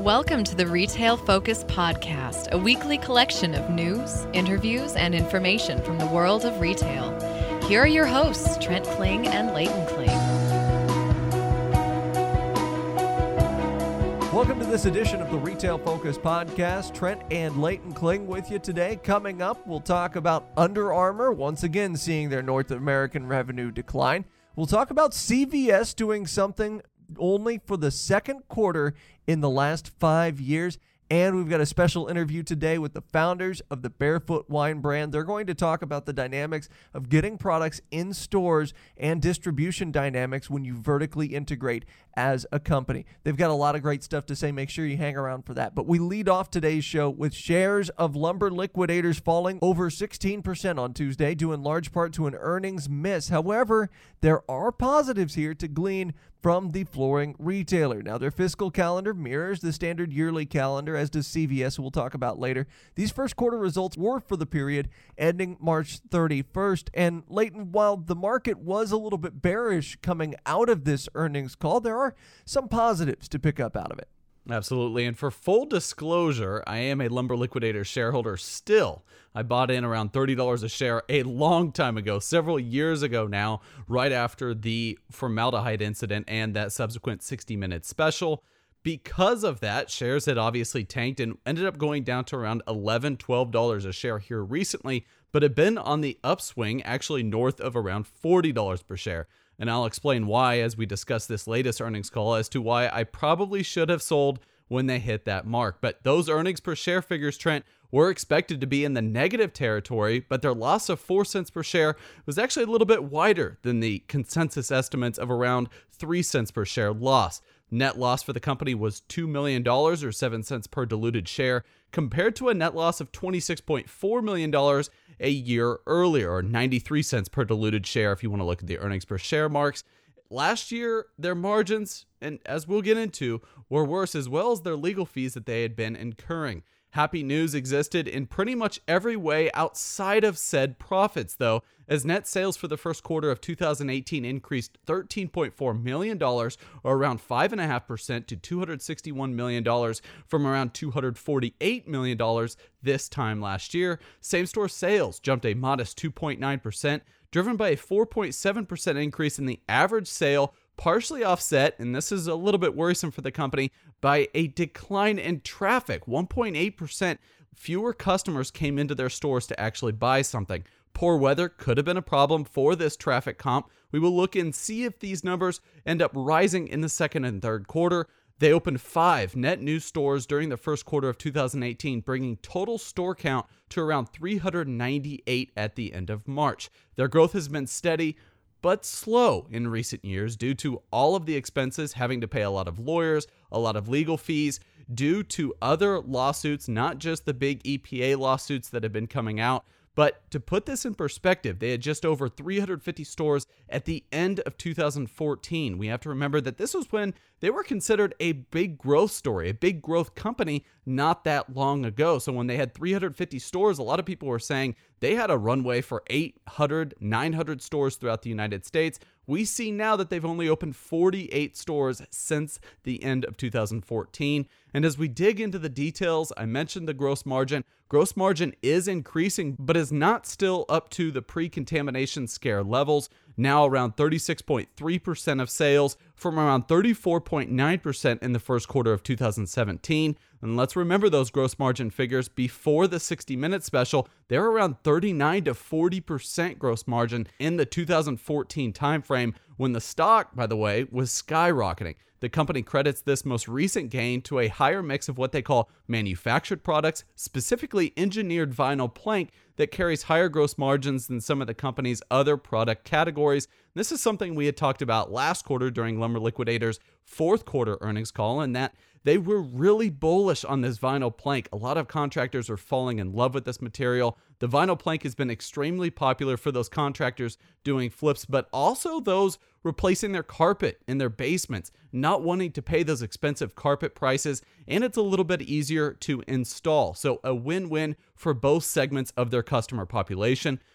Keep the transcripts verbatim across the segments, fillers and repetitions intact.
Welcome to the Retail Focus Podcast, a weekly collection of news, interviews, and information from the world of retail. Here are your hosts, Trent Kling and Leighton Kling. Welcome to this edition of the Retail Focus Podcast. Trent and Leighton Kling with you today. Coming up, we'll talk about Under Armour once again seeing their North American revenue decline. We'll talk about C V S doing something only for the second quarter in the last five years. And we've got a special interview today with the founders of the Barefoot Wine brand. They're going to talk about the dynamics of getting products in stores and distribution dynamics when you vertically integrate as a company. They've got a lot of great stuff to say. Make sure you hang around for that. But we lead off today's show with shares of Lumber Liquidators falling over sixteen percent on Tuesday, due in large part to an earnings miss. However, there are positives here to glean from the flooring retailer. Now, their fiscal calendar mirrors the standard yearly calendar, as does C V S, who we'll talk about later. These first quarter results were for the period ending March thirty-first. And Leighton, while the market was a little bit bearish coming out of this earnings call, there are some positives to pick up out of it. Absolutely. And for full disclosure, I am a Lumber Liquidator shareholder still. I bought in around thirty dollars a share a long time ago, several years ago now, right after the formaldehyde incident and that subsequent sixty minute special. Because of that, shares had obviously tanked and ended up going down to around eleven dollars, twelve dollars a share here recently, but have been on the upswing, actually north of around forty dollars per share. And I'll explain why as we discuss this latest earnings call as to why I probably should have sold when they hit that mark. But those earnings per share figures, Trent, were expected to be in the negative territory, but their loss of four cents per share was actually a little bit wider than the consensus estimates of around three cents per share loss. Net loss for the company was two million dollars or seven cents per diluted share, compared to a net loss of twenty-six point four million dollars a year earlier, or ninety-three cents per diluted share if you want to look at the earnings per share marks. Last year, their margins, and as we'll get into, were worse, as well as their legal fees that they had been incurring. Happy news existed in pretty much every way outside of said profits, though, as net sales for the first quarter of two thousand eighteen increased thirteen point four million dollars, or around five point five percent, to two hundred sixty-one million dollars from around two hundred forty-eight million dollars this time last year. Same-store sales jumped a modest two point nine percent, driven by a four point seven percent increase in the average sale, partially offset, and this is a little bit worrisome for the company, by a decline in traffic. one point eight percent fewer customers came into their stores to actually buy something. Poor weather could have been a problem for this traffic comp. We will look and see if these numbers end up rising in the second and third quarter. They opened five net new stores during the first quarter of two thousand eighteen, bringing total store count to around three hundred ninety-eight at the end of March. Their growth has been steady, but slow in recent years due to all of the expenses, having to pay a lot of lawyers, a lot of legal fees, due to other lawsuits, not just the big E P A lawsuits that have been coming out. But to put this in perspective, they had just over three hundred fifty stores at the end of two thousand fourteen. We have to remember that this was when they were considered a big growth story, a big growth company not that long ago. So when they had three hundred fifty stores, a lot of people were saying they had a runway for eight hundred, nine hundred stores throughout the United States. We see now that they've only opened forty-eight stores since the end of two thousand fourteen. And as we dig into the details, I mentioned the gross margin. Gross margin is increasing, but is not still up to the pre-contamination scare levels, now around thirty-six point three percent of sales from around thirty-four point nine percent in the first quarter of two thousand seventeen. And let's remember those gross margin figures before the sixty minute special. They're around thirty-nine to forty percent gross margin in the two thousand fourteen timeframe, when the stock, by the way, was skyrocketing. The company credits this most recent gain to a higher mix of what they call manufactured products, specifically engineered vinyl plank, that carries higher gross margins than some of the company's other product categories. This is something we had talked about last quarter during Lumber Liquidators' fourth quarter earnings call, and that they were really bullish on this vinyl plank. A lot of contractors are falling in love with this material. The vinyl plank has been extremely popular for those contractors doing flips, but also those replacing their carpet in their basements, not wanting to pay those expensive carpet prices, and it's a little bit easier to install. So a win-win for both segments of their customer population.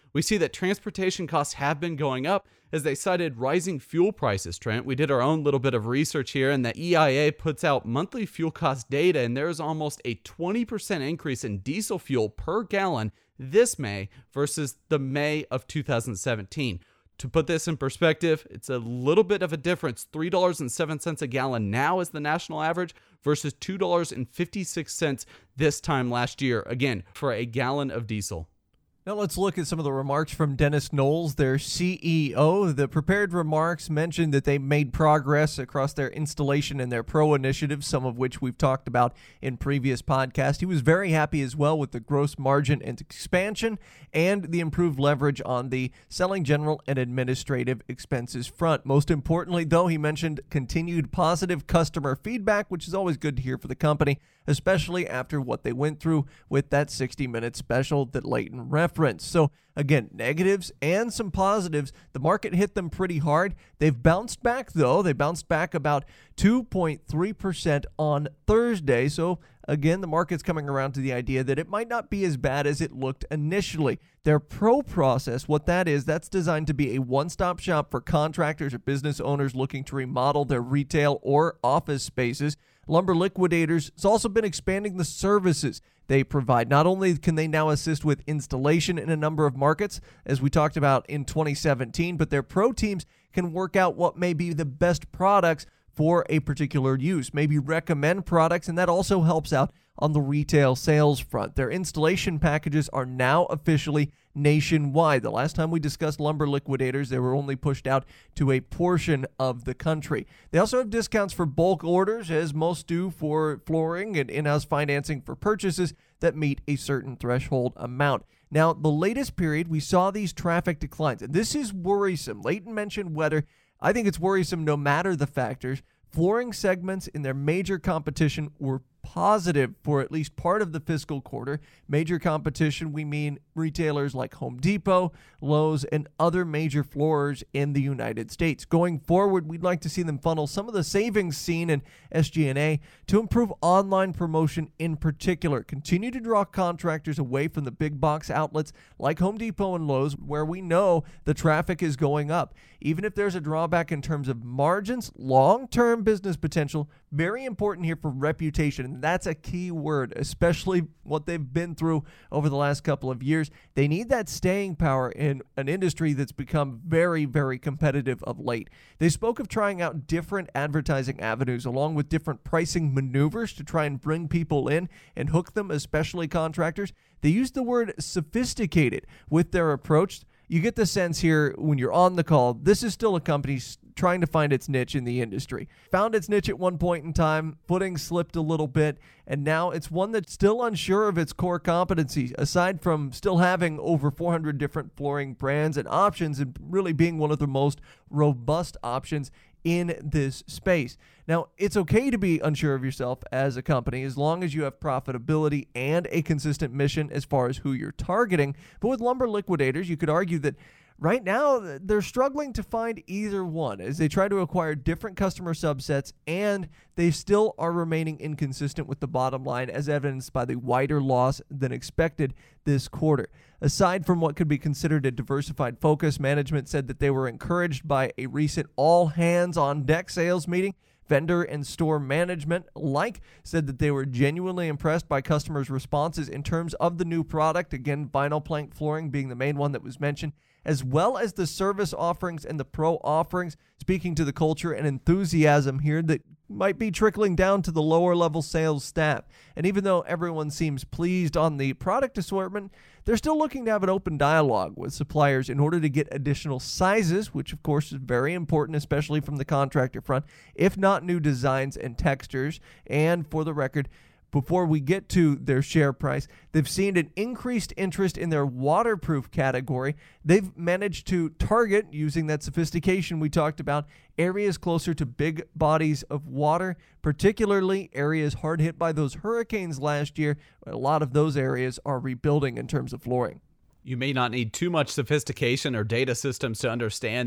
we see that transportation costs have been going up as they cited rising fuel prices, Trent. We did our own little bit of research here, and the E I A puts out monthly fuel cost data, and there's almost a twenty percent increase in diesel fuel per gallon this May versus the May of two thousand seventeen. To put this in perspective, it's a little bit of a difference. three dollars and seven cents a gallon now is the national average versus two dollars and fifty-six cents this time last year, again, for a gallon of diesel. Now let's look at some of the remarks from Dennis Knowles, their C E O. The prepared remarks mentioned that they made progress across their installation and their pro initiatives, some of which we've talked about in previous podcasts. He was very happy as well with the gross margin and expansion and the improved leverage on the selling, general, and administrative expenses front. Most importantly, though, he mentioned continued positive customer feedback, which is always good to hear for the company, especially after what they went through with that sixty-minute special that Leighton referenced. So again, negatives and some positives. The market hit them pretty hard. They've bounced back, though. They bounced back about two point three percent on Thursday. So again, the market's coming around to the idea that it might not be as bad as it looked initially. Their pro process, what that is, that's designed to be a one-stop shop for contractors or business owners looking to remodel their retail or office spaces. Lumber Liquidators has also been expanding the services they provide. Not only can they now assist with installation in a number of markets, as we talked about in twenty seventeen, but their pro teams can work out what may be the best products for a particular use, maybe recommend products, and that also helps out on the retail sales front. Their installation packages are now officially nationwide. The last time we discussed Lumber Liquidators, they were only pushed out to a portion of the country. They also have discounts for bulk orders, as most do for flooring, and in-house financing for purchases that meet a certain threshold amount. Now, the latest period, we saw these traffic declines, and this is worrisome. Leighton mentioned weather. I think it's worrisome no matter the factors. Flooring segments in their major competition were positive for at least part of the fiscal quarter. Major competition, we mean retailers like Home Depot, Lowe's, and other major floorers in the United States. Going forward, we'd like to see them funnel some of the savings seen in S G and A to improve online promotion in particular. Continue to draw contractors away from the big box outlets like Home Depot and Lowe's, where we know the traffic is going up. Even if there's a drawback in terms of margins, long-term business potential, very important here for reputation. And that's a key word, especially what they've been through over the last couple of years. They need that staying power in an industry that's become very, very competitive of late. They spoke of trying out different advertising avenues along with different pricing maneuvers to try and bring people in and hook them, especially contractors. They used the word sophisticated with their approach. You get the sense here when you're on the call, this is still a company trying to find its niche in the industry. Found its niche at one point in time, footing slipped a little bit, and now it's one that's still unsure of its core competencies, aside from still having over four hundred different flooring brands and options and really being one of the most robust options in this space. Now, it's okay to be unsure of yourself as a company as long as you have profitability and a consistent mission as far as who you're targeting. But with Lumber Liquidators, you could argue that right now they're struggling to find either one as they try to acquire different customer subsets, and they still are remaining inconsistent with the bottom line, as evidenced by the wider loss than expected this quarter. Aside from what could be considered a diversified focus, management said that they were encouraged by a recent all-hands-on-deck sales meeting. Vendor and store management alike said that they were genuinely impressed by customers' responses in terms of the new product, again, vinyl plank flooring being the main one that was mentioned, as well as the service offerings and the pro offerings, speaking to the culture and enthusiasm here that might be trickling down to the lower level sales staff. And even though everyone seems pleased on the product assortment, they're still looking to have an open dialogue with suppliers in order to get additional sizes, which of course is very important, especially from the contractor front, if not new designs and textures. And for the record, before we get to their share price, they've seen an increased interest in their waterproof category. They've managed to target, using that sophistication we talked about, areas closer to big bodies of water, particularly areas hard hit by those hurricanes last year. A lot of those areas are rebuilding in terms of flooring. You may not need too much sophistication or data systems to understand that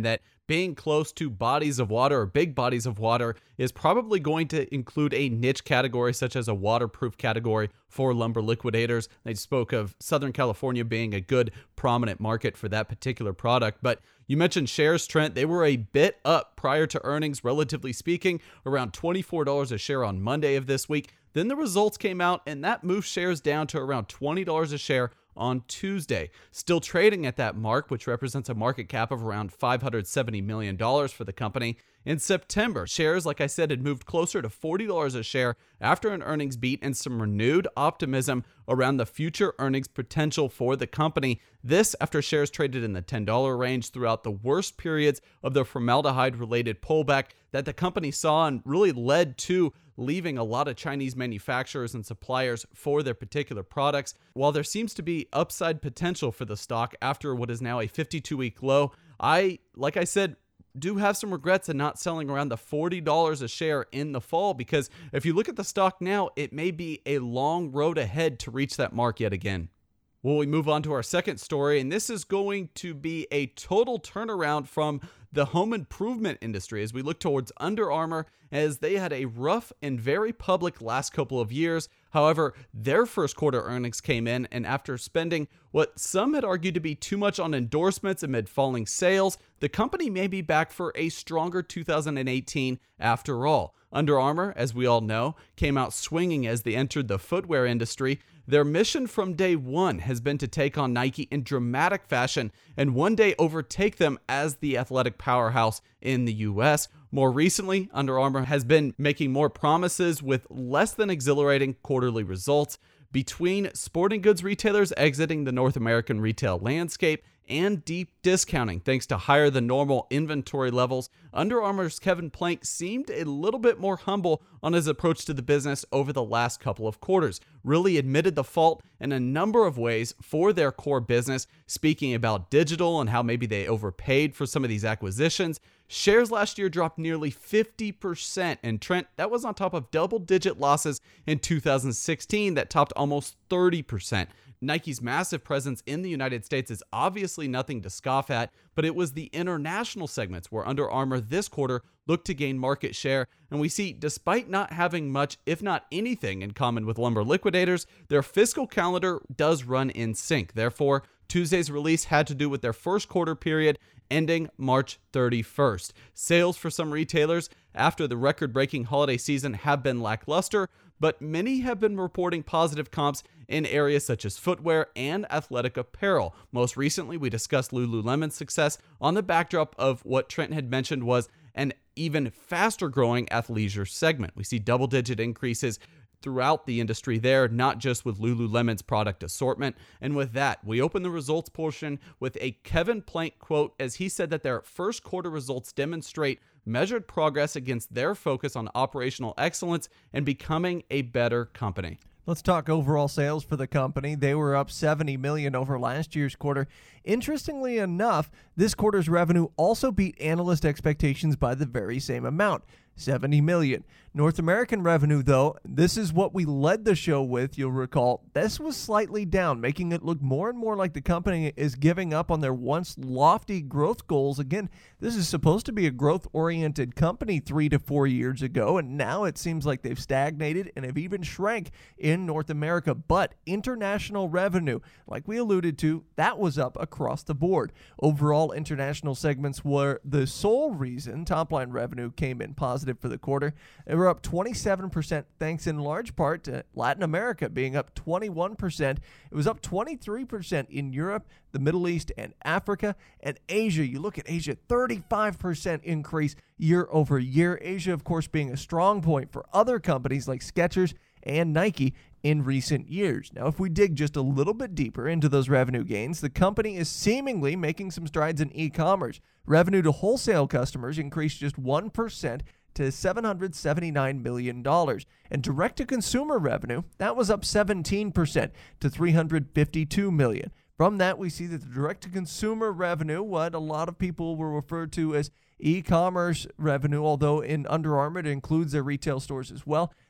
being close to bodies of water or big bodies of water is probably going to include a niche category such as a waterproof category for lumber liquidators. They spoke of Southern California being a good prominent market for that particular product. But you mentioned shares, Trent. They were a bit up prior to earnings, relatively speaking, around twenty-four dollars a share on Monday of this week. Then the results came out, and that moved shares down to around twenty dollars a share on Tuesday. Still trading at that mark, which represents a market cap of around five hundred seventy million dollars for the company. In September, shares, like I said, had moved closer to forty dollars a share after an earnings beat and some renewed optimism around the future earnings potential for the company. This after shares traded in the ten dollars range throughout the worst periods of the formaldehyde-related pullback that the company saw, and really led to leaving a lot of Chinese manufacturers and suppliers for their particular products. While there seems to be upside potential for the stock after what is now a fifty-two week low, I, like I said, do have some regrets in not selling around the forty dollars a share in the fall, because if you look at the stock now, it may be a long road ahead to reach that mark yet again. Well, we move on to our second story, and this is going to be a total turnaround from the home improvement industry as we look towards Under Armour, as they had a rough and very public last couple of years. However, their first quarter earnings came in, and after spending what some had argued to be too much on endorsements amid falling sales, the company may be back for a stronger two thousand eighteen after all. Under Armour, as we all know, came out swinging as they entered the footwear industry. Their mission from day one has been to take on Nike in dramatic fashion and one day overtake them as the athletic powerhouse in the U S. More recently, Under Armour has been making more promises with less than exhilarating quarterly results. Between sporting goods retailers exiting the North American retail landscape and deep discounting thanks to higher than normal inventory levels, Under Armour's Kevin Plank seemed a little bit more humble on his approach to the business over the last couple of quarters, really admitted the fault in a number of ways for their core business, speaking about digital and how maybe they overpaid for some of these acquisitions. Shares last year dropped nearly fifty percent, and Trent, that was on top of double-digit losses in two thousand sixteen that topped almost thirty percent. Nike's massive presence in the United States is obviously nothing to scoff at, but it was the international segments where Under Armour this quarter looked to gain market share, and we see, despite not having much, if not anything, in common with lumber liquidators, their fiscal calendar does run in sync. Therefore, Tuesday's release had to do with their first quarter period ending March thirty-first. Sales for some retailers after the record-breaking holiday season have been lackluster, but many have been reporting positive comps in areas such as footwear and athletic apparel. Most recently, we discussed Lululemon's success on the backdrop of what Trent had mentioned was an even faster growing athleisure segment. We see double-digit increases throughout the industry there, not just with Lululemon's product assortment. And with that, we open the results portion with a Kevin Plank quote, as he said that their first quarter results demonstrate measured progress against their focus on operational excellence and becoming a better company. Let's talk overall sales for the company. They were up seventy million dollars over last year's quarter. Interestingly enough, this quarter's revenue also beat analyst expectations by the very same amount, seventy million dollars. North American revenue, though, this is what we led the show with, you'll recall. This was slightly down, making it look more and more like the company is giving up on their once lofty growth goals. Again, this is supposed to be a growth-oriented company three to four years ago, and now it seems like they've stagnated and have even shrank in North America. But international revenue, like we alluded to, that was up across the board. Overall, international segments were the sole reason top-line revenue came in positive for the quarter. They were up twenty-seven percent, thanks in large part to Latin America being up twenty-one percent. It was up twenty-three percent in Europe, the Middle East, and Africa. And Asia, you look at Asia, thirty-five percent increase year over year. Asia, of course, being a strong point for other companies like Skechers and Nike in recent years. Now, if we dig just a little bit deeper into those revenue gains, the company is seemingly making some strides in e-commerce. Revenue to wholesale customers increased just one percent to seven hundred seventy-nine million dollars. And direct-to-consumer revenue, that was up seventeen percent to three hundred fifty-two million dollars. From that, we see that the direct-to-consumer revenue, what a lot of people will refer to as e-commerce revenue, although in Under Armour it includes their retail stores as well,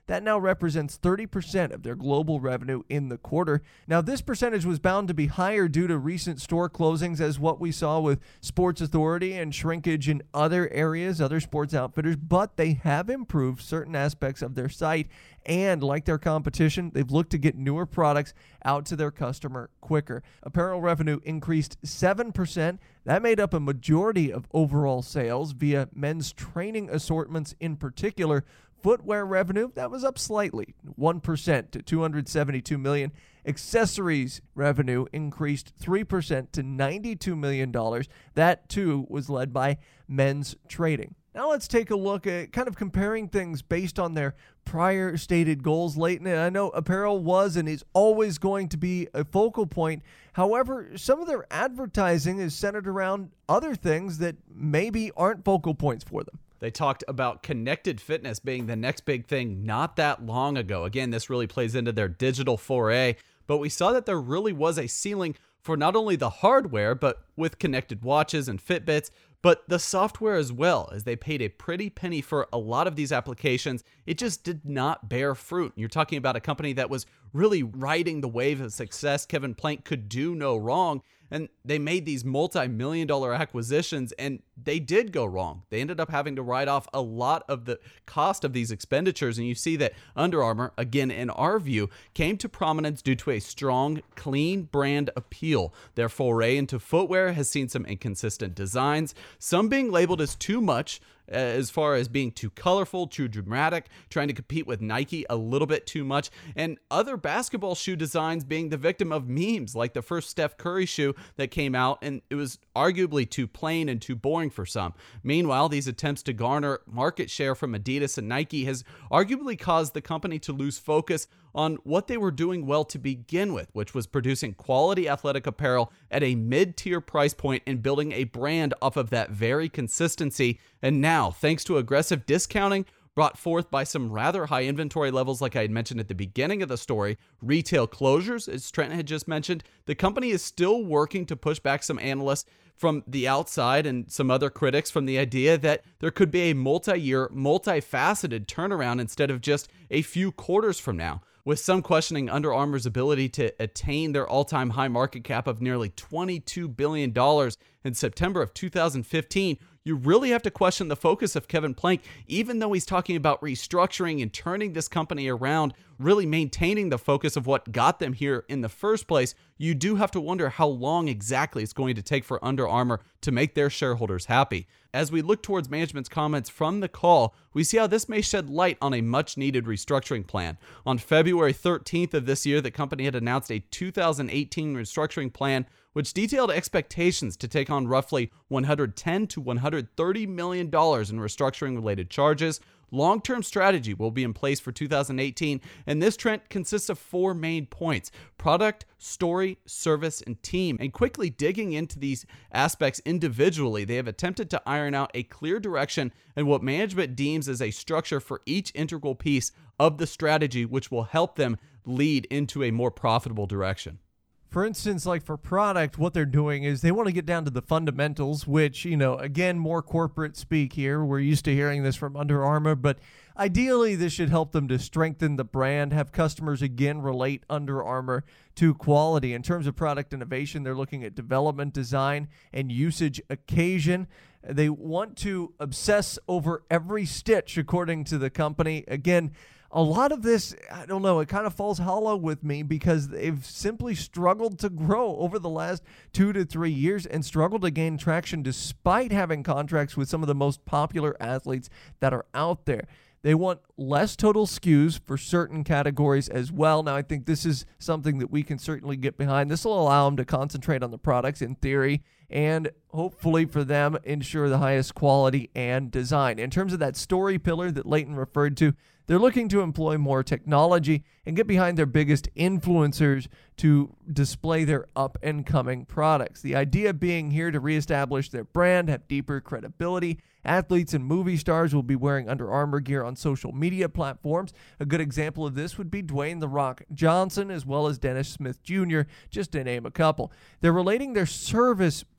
That now represents thirty percent of their global revenue in the quarter. Now, this percentage was bound to be higher due to recent store closings, as what we saw with Sports Authority and shrinkage in other areas, other sports outfitters, but they have improved certain aspects of their site, and like their competition, they've looked to get newer products out to their customer quicker. Apparel revenue increased seven percent. That made up a majority of overall sales via men's training assortments in particular. Footwear revenue, that was up slightly, one percent to two hundred seventy-two million dollars. Accessories revenue increased three percent to ninety-two million dollars. That, too, was led by men's trading. Now let's take a look at kind of comparing things based on their prior stated goals, Leighton. And I know apparel was and is always going to be a focal point. However, some of their advertising is centered around other things that maybe aren't focal points for them. They talked about connected fitness being the next big thing not that long ago. Again, this really plays into their digital foray, but we saw that there really was a ceiling for not only the hardware, but with connected watches and Fitbits, but the software as well, as they paid a pretty penny for a lot of these applications. It just did not bear fruit. You're talking about a company that was really riding the wave of success. Kevin Plank could do no wrong, and they made these multi-million dollar acquisitions, and they did go wrong. They ended up having to write off a lot of the cost of these expenditures, and you see that Under Armour, again in our view, came to prominence due to a strong, clean brand appeal. Their foray into footwear has seen some inconsistent designs, some being labeled as too much, as far as being too colorful, too dramatic, trying to compete with Nike a little bit too much, and other basketball shoe designs being the victim of memes, like the first Steph Curry shoe that came out, and it was arguably too plain and too boring for some. Meanwhile, these attempts to garner market share from Adidas and Nike has arguably caused the company to lose focus on what they were doing well to begin with, which was producing quality athletic apparel at a mid-tier price point and building a brand off of that very consistency. And now, thanks to aggressive discounting brought forth by some rather high inventory levels, like I had mentioned at the beginning of the story, retail closures, as Trent had just mentioned, the company is still working to push back some analysts from the outside and some other critics from the idea that there could be a multi-year, multifaceted turnaround instead of just a few quarters from now, with some questioning Under Armour's ability to attain their all-time high market cap of nearly twenty-two billion dollars in September of two thousand fifteen. You really have to question the focus of Kevin Plank, even though he's talking about restructuring and turning this company around, really maintaining the focus of what got them here in the first place. You do have to wonder how long exactly it's going to take for Under Armour to make their shareholders happy. As we look towards management's comments from the call, we see how this may shed light on a much-needed restructuring plan. On February thirteenth of this year, the company had announced a two thousand eighteen restructuring plan, which detailed expectations to take on roughly one hundred ten to one hundred thirty million dollars in restructuring-related charges. Long-term strategy will be in place for two thousand eighteen, and this trend consists of four main points: product, story, service, and team. And quickly digging into these aspects individually, they have attempted to iron out a clear direction and what management deems as a structure for each integral piece of the strategy, which will help them lead into a more profitable direction. For instance, like for product, what they're doing is they want to get down to the fundamentals, which, you know, again, more corporate speak here. We're used to hearing this from Under Armour, but ideally this should help them to strengthen the brand, have customers again relate Under Armour to quality. In terms of product innovation, they're looking at development, design, and usage occasion. They want to obsess over every stitch, according to the company. Again, a lot of this, I don't know, it kind of falls hollow with me because they've simply struggled to grow over the last two to three years and struggled to gain traction despite having contracts with some of the most popular athletes that are out there. They want less total S K Us for certain categories as well. Now, I think this is something that we can certainly get behind. This will allow them to concentrate on the products in theory and hopefully for them ensure the highest quality and design. In terms of that story pillar that Leighton referred to, they're looking to employ more technology and get behind their biggest influencers to display their up-and-coming products. The idea being here to reestablish their brand, have deeper credibility. Athletes and movie stars will be wearing Under Armour gear on social media platforms. A good example of this would be Dwayne "The Rock" Johnson, as well as Dennis Smith Junior, just to name a couple. They're relating their service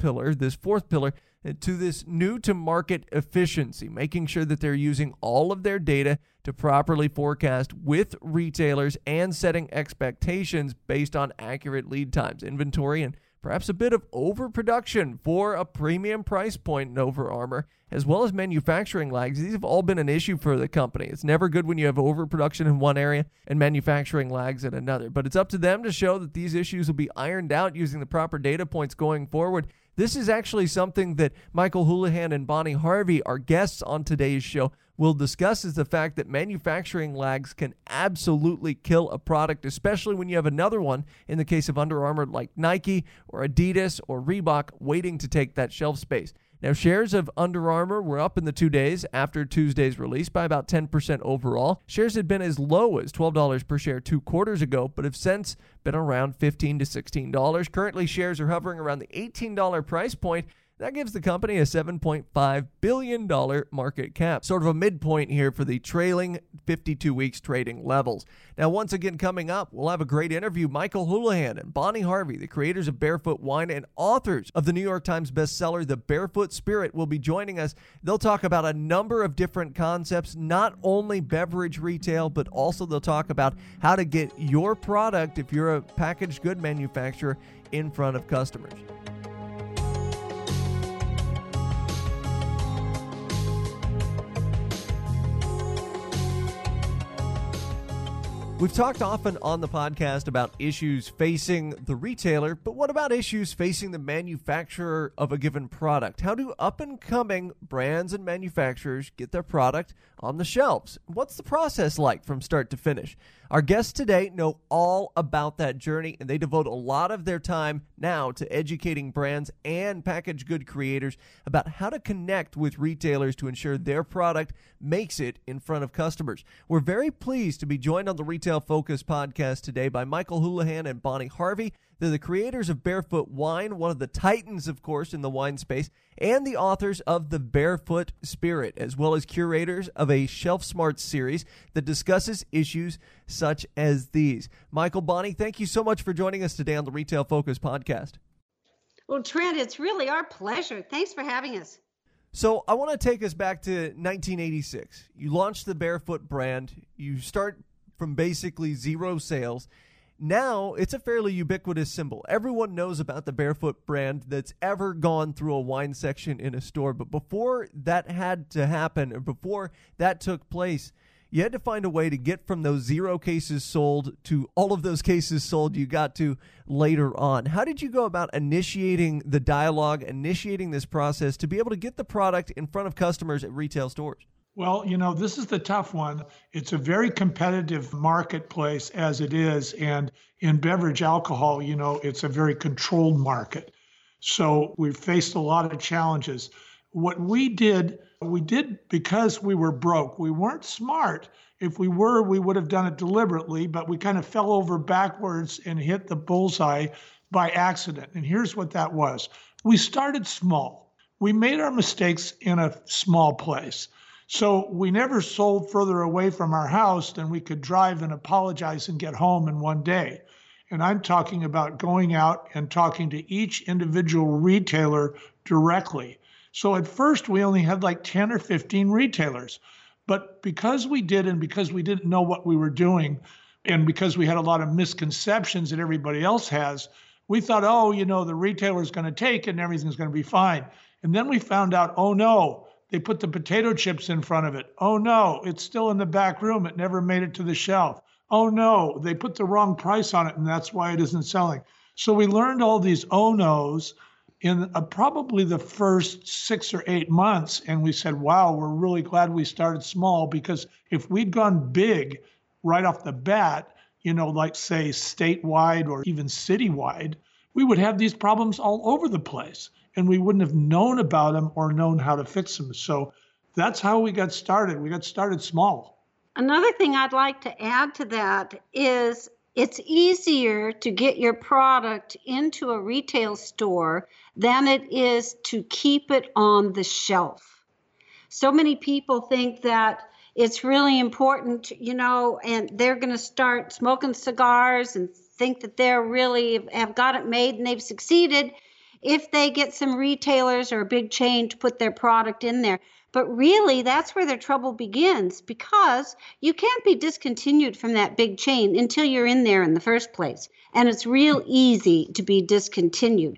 pillar, this fourth pillar, to this new to market efficiency, making sure that they're using all of their data to properly forecast with retailers and setting expectations based on accurate lead times, inventory, and perhaps a bit of overproduction for a premium price point in Under Armour, as well as manufacturing lags. These have all been an issue for the company. It's never good when you have overproduction in one area and manufacturing lags in another, but it's up to them to show that these issues will be ironed out using the proper data points going forward. This is actually something that Michael Houlihan and Bonnie Harvey, our guests on today's show, will discuss, is the fact that manufacturing lags can absolutely kill a product, especially when you have another one, in the case of Under Armour, like Nike or Adidas or Reebok, waiting to take that shelf space. Now, shares of Under Armour were up in the two days after Tuesday's release by about ten percent overall. Shares had been as low as twelve dollars per share two quarters ago, but have since been around fifteen to sixteen dollars. Currently, shares are hovering around the eighteen dollars price point. That gives the company a seven point five billion dollars market cap, sort of a midpoint here for the trailing fifty-two weeks trading levels. Now, once again, coming up, we'll have a great interview. Michael Houlihan and Bonnie Harvey, the creators of Barefoot Wine and authors of the New York Times bestseller, The Barefoot Spirit, will be joining us. They'll talk about a number of different concepts, not only beverage retail, but also they'll talk about how to get your product, if you're a packaged good manufacturer, in front of customers. We've talked often on the podcast about issues facing the retailer, but what about issues facing the manufacturer of a given product? How do up-and-coming brands and manufacturers get their product on the shelves? What's the process like from start to finish? Our guests today know all about that journey, and they devote a lot of their time now to educating brands and packaged good creators about how to connect with retailers to ensure their product makes it in front of customers. We're very pleased to be joined on the Retail Focus podcast today by Michael Houlihan and Bonnie Harvey. They're the creators of Barefoot Wine, one of the titans, of course, in the wine space, and the authors of The Barefoot Spirit, as well as curators of a Shelf Smart series that discusses issues such as these. Michael, Bonnie, thank you so much for joining us today on the Retail Focus podcast. Well, Trent, it's really our pleasure. Thanks for having us. So I want to take us back to nineteen eighty-six. You launched the Barefoot brand. You start from basically zero sales. Now, it's a fairly ubiquitous symbol. Everyone knows about the Barefoot brand that's ever gone through a wine section in a store. But before that had to happen, or before that took place, you had to find a way to get from those zero cases sold to all of those cases sold you got to later on. How did you go about initiating the dialogue, initiating this process to be able to get the product in front of customers at retail stores? Well, you know, this is the tough one. It's a very competitive marketplace as it is. And in beverage alcohol, you know, it's a very controlled market. So we've faced a lot of challenges. What we did, we did because we were broke. We weren't smart. If we were, we would have done it deliberately, but we kind of fell over backwards and hit the bullseye by accident. And here's what that was. We started small. We made our mistakes in a small place. So we never sold further away from our house than we could drive and apologize and get home in one day. And I'm talking about going out and talking to each individual retailer directly. So at first we only had like ten or fifteen retailers. But because we did, and because we didn't know what we were doing, and because we had a lot of misconceptions that everybody else has, we thought, oh, you know, the retailer's going to take it and everything's going to be fine. And then we found out, oh, no. They put the potato chips in front of it. Oh, no, it's still in the back room. It never made it to the shelf. Oh, no, they put the wrong price on it, and that's why it isn't selling. So we learned all these oh, no's in uh, probably the first six or eight months. And we said, wow, we're really glad we started small, because if we'd gone big right off the bat, you know, like, say, statewide or even citywide, we would have these problems all over the place. And we wouldn't have known about them or known how to fix them. So that's how we got started. We got started small. Another thing I'd like to add to that is it's easier to get your product into a retail store than it is to keep it on the shelf. So many people think that it's really important, you know, and they're going to start smoking cigars and think that they're really have got it made and they've succeeded. if they get some retailers or a big chain to put their product in there. But really, that's where their trouble begins, because you can't be discontinued from that big chain until you're in there in the first place. And it's real easy to be discontinued.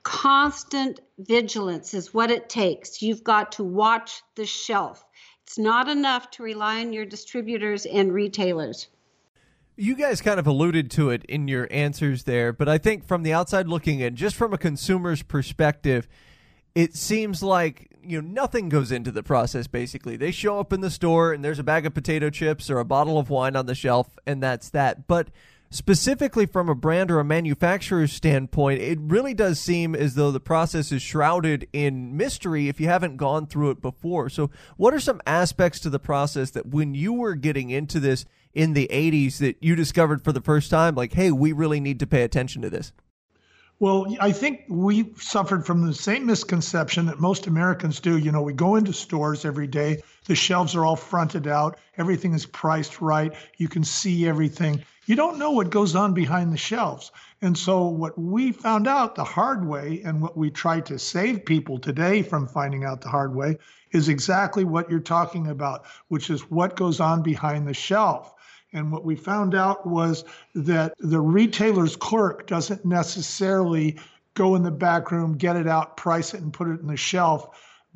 Constant vigilance is what it takes. You've got to watch the shelf. It's not enough to rely on your distributors and retailers. You guys kind of alluded to it in your answers there, but I think from the outside looking in, just from a consumer's perspective, it seems like, you know, nothing goes into the process, basically. They show up in the store and there's a bag of potato chips or a bottle of wine on the shelf, and that's that. But specifically from a brand or a manufacturer's standpoint, it really does seem as though the process is shrouded in mystery if you haven't gone through it before. So what are some aspects to the process that when you were getting into this in the eighties that you discovered for the first time, like, hey, we really need to pay attention to this? Well, I think we suffered from the same misconception that most Americans do. You know, we go into stores every day, the shelves are all fronted out, everything is priced right, you can see everything. You don't know what goes on behind the shelves. And so what we found out the hard way, and what we try to save people today from finding out the hard way, is exactly what you're talking about, which is what goes on behind the shelf. And what we found out was that the retailer's clerk doesn't necessarily go in the back room, get it out, price it, and put it in the shelf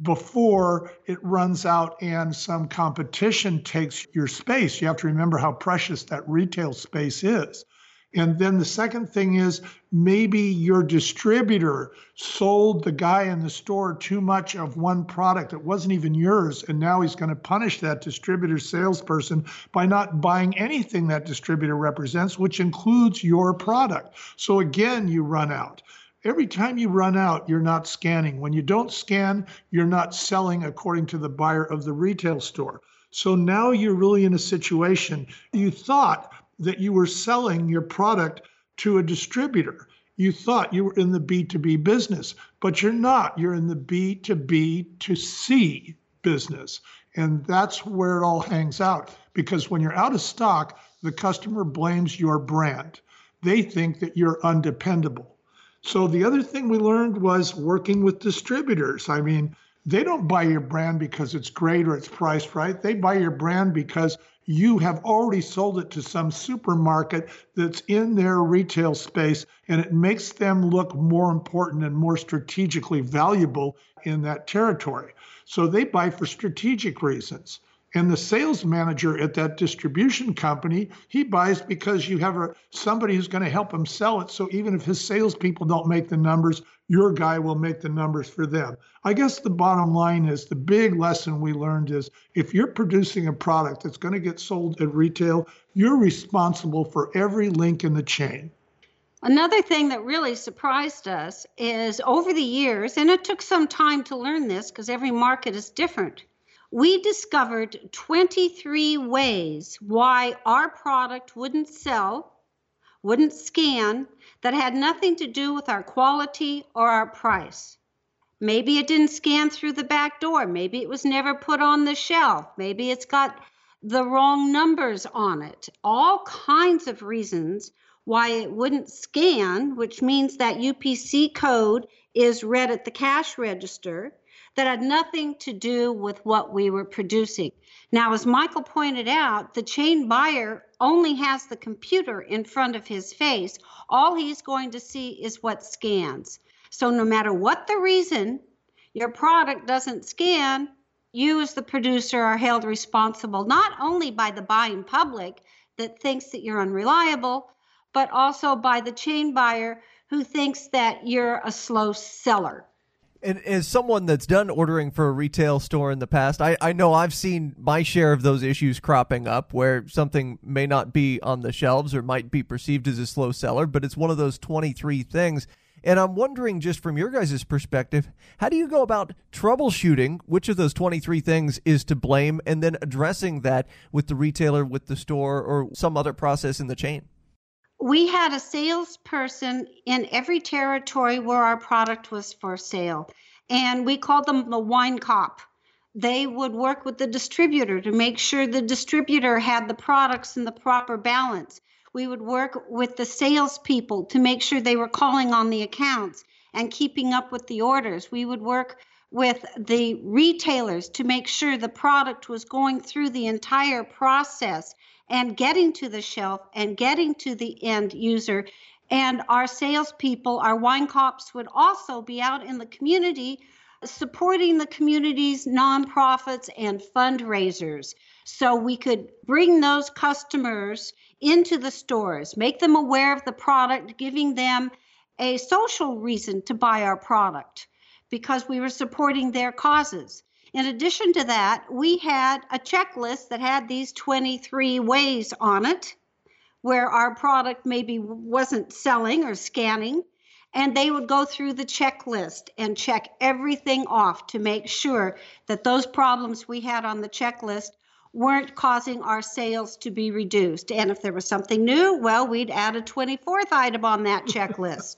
before it runs out and some competition takes your space. You have to remember how precious that retail space is. And then the second thing is maybe your distributor sold the guy in the store too much of one product that wasn't even yours, and now he's going to punish that distributor salesperson by not buying anything that distributor represents, which includes your product. So again, you run out. Every time you run out, you're not scanning. When you don't scan, you're not selling according to the buyer of the retail store. So now you're really in a situation. You thought that you were selling your product to a distributor. You thought you were in the B two B business, but you're not. You're in the B two B to C business. And that's where it all hangs out. Because when you're out of stock, the customer blames your brand. They think that you're undependable. So the other thing we learned was working with distributors. I mean, they don't buy your brand because it's great or it's priced right. They buy your brand because you have already sold it to some supermarket that's in their retail space, and it makes them look more important and more strategically valuable in that territory. So they buy for strategic reasons. And the sales manager at that distribution company, he buys because you have a, somebody who's going to help him sell it. So even if his salespeople don't make the numbers, your guy will make the numbers for them. I guess the bottom line is the big lesson we learned is if you're producing a product that's going to get sold at retail, you're responsible for every link in the chain. Another thing that really surprised us is over the years, and it took some time to learn this because every market is different, we discovered twenty-three ways why our product wouldn't sell, wouldn't scan, that had nothing to do with our quality or our price. Maybe it didn't scan through the back door. Maybe it was never put on the shelf. Maybe it's got the wrong numbers on it. All kinds of reasons why it wouldn't scan, which means that U P C code is read at the cash register, that had nothing to do with what we were producing. Now, as Michael pointed out, the chain buyer only has the computer in front of his face. All he's going to see is what scans. So no matter what the reason, your product doesn't scan, you as the producer are held responsible not only by the buying public that thinks that you're unreliable, but also by the chain buyer who thinks that you're a slow seller. And as someone that's done ordering for a retail store in the past, I, I know I've seen my share of those issues cropping up where something may not be on the shelves or might be perceived as a slow seller, but it's one of those twenty-three things. And I'm wondering, just from your guys' perspective, how do you go about troubleshooting which of those twenty-three things is to blame and then addressing that with the retailer, with the store, or some other process in the chain? We had a salesperson in every territory where our product was for sale, and we called them the wine cop. They would work with the distributor to make sure the distributor had the products in the proper balance. We would work with the salespeople to make sure they were calling on the accounts and keeping up with the orders. We would work with the retailers to make sure the product was going through the entire process and getting to the shelf and getting to the end user. And our salespeople, our wine cops, would also be out in the community supporting the community's nonprofits and fundraisers. So we could bring those customers into the stores, make them aware of the product, giving them a social reason to buy our product because we were supporting their causes. In addition to that, we had a checklist that had these twenty-three ways on it where our product maybe wasn't selling or scanning, and they would go through the checklist and check everything off to make sure that those problems we had on the checklist weren't causing our sales to be reduced. And if there was something new, well, we'd add a twenty-fourth item on that checklist.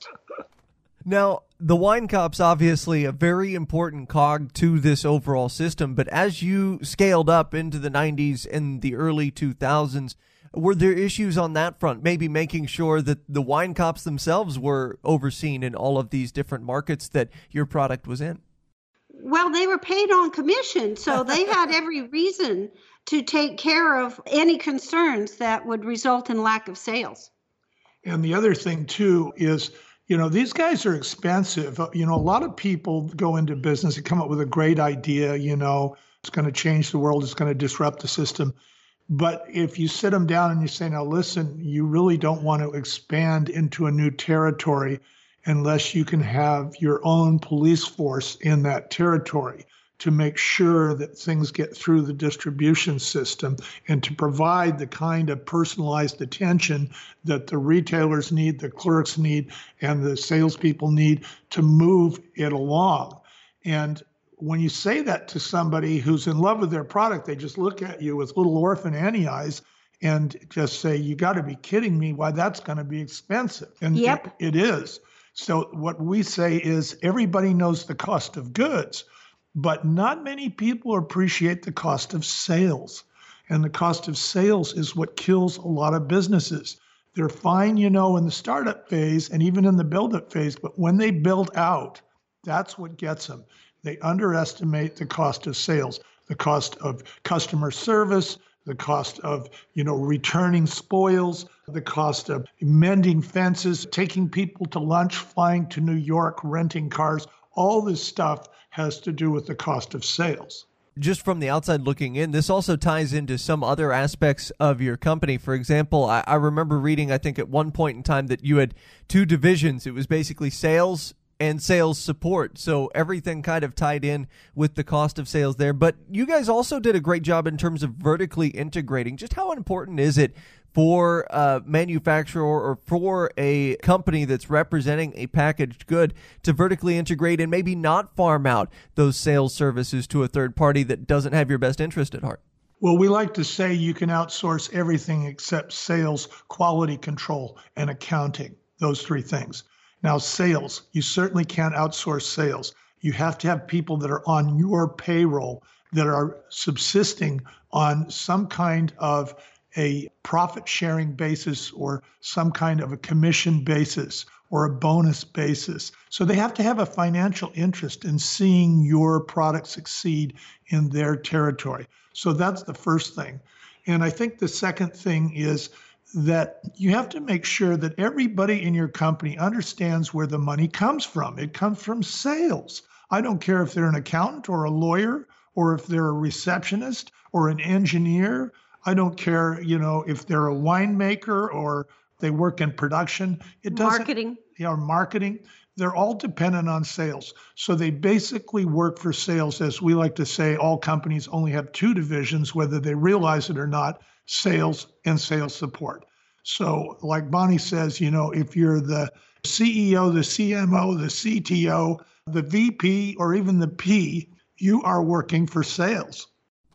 Now, the wine cop's obviously a very important cog to this overall system, but as you scaled up into the nineties and the early two thousands, were there issues on that front, maybe making sure that the wine cops themselves were overseen in all of these different markets that your product was in? Well, they were paid on commission, so they had every reason to take care of any concerns that would result in lack of sales. And the other thing, too, is, you know, these guys are expensive. You know, a lot of people go into business and come up with a great idea, you know, it's going to change the world, it's going to disrupt the system. But if you sit them down and you say, now, listen, you really don't want to expand into a new territory unless you can have your own police force in that territory to make sure that things get through the distribution system and to provide the kind of personalized attention that the retailers need, the clerks need, and the salespeople need to move it along. And when you say that to somebody who's in love with their product, they just look at you with little orphan Annie eyes and just say, you got to be kidding me. Why, that's going to be expensive. And yep. it, it is. So what we say is everybody knows the cost of goods, but not many people appreciate the cost of sales. And the cost of sales is what kills a lot of businesses. They're fine, you know, in the startup phase and even in the build-up phase, but when they build out, that's what gets them. They underestimate the cost of sales, the cost of customer service, the cost of, you know, returning spoils, the cost of mending fences, taking people to lunch, flying to New York, renting cars. All this stuff has to do with the cost of sales. Just from the outside looking in, this also ties into some other aspects of your company. For example, I, I remember reading, I think at one point in time, that you had two divisions. It was basically sales and sales support. So everything kind of tied in with the cost of sales there. But you guys also did a great job in terms of vertically integrating. Just how important is it for a manufacturer or for a company that's representing a packaged good to vertically integrate and maybe not farm out those sales services to a third party that doesn't have your best interest at heart? Well, we like to say you can outsource everything except sales, quality control, and accounting, those three things. Now, sales, you certainly can't outsource sales. You have to have people that are on your payroll that are subsisting on some kind of a profit-sharing basis or some kind of a commission basis or a bonus basis. So they have to have a financial interest in seeing your product succeed in their territory. So that's the first thing. And I think the second thing is that you have to make sure that everybody in your company understands where the money comes from. It comes from sales. I don't care if they're an accountant or a lawyer or if they're a receptionist or an engineer. I don't care, you know, if they're a winemaker or they work in production. It doesn't, marketing. Yeah, or marketing. They're all dependent on sales. So they basically work for sales. As we like to say, all companies only have two divisions, whether they realize it or not, sales and sales support. So like Bonnie says, you know, if you're the C E O, the C M O, the C T O, the V P, or even the P, you are working for sales.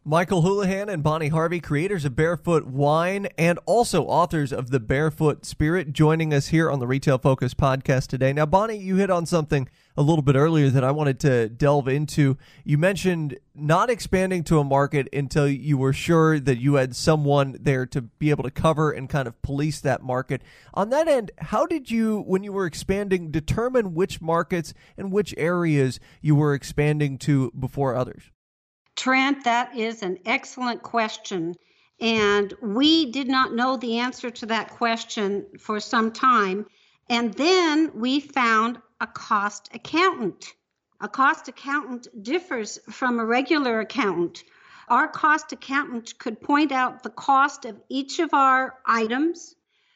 Michael Houlihan and Bonnie Harvey, creators of Barefoot Wine and also authors of The Barefoot Spirit, joining us here on the Retail Focus podcast today. Now, Bonnie, you hit on something a little bit earlier that I wanted to delve into. You mentioned not expanding to a market until you were sure that you had someone there to be able to cover and kind of police that market. On that end, how did you, when you were expanding, determine which markets and which areas you were expanding to before others? Trent, that is an excellent question. And we did not know the answer to that question for some time. And then we found a cost accountant. A cost accountant differs from a regular accountant. Our cost accountant could point out the cost of each of our items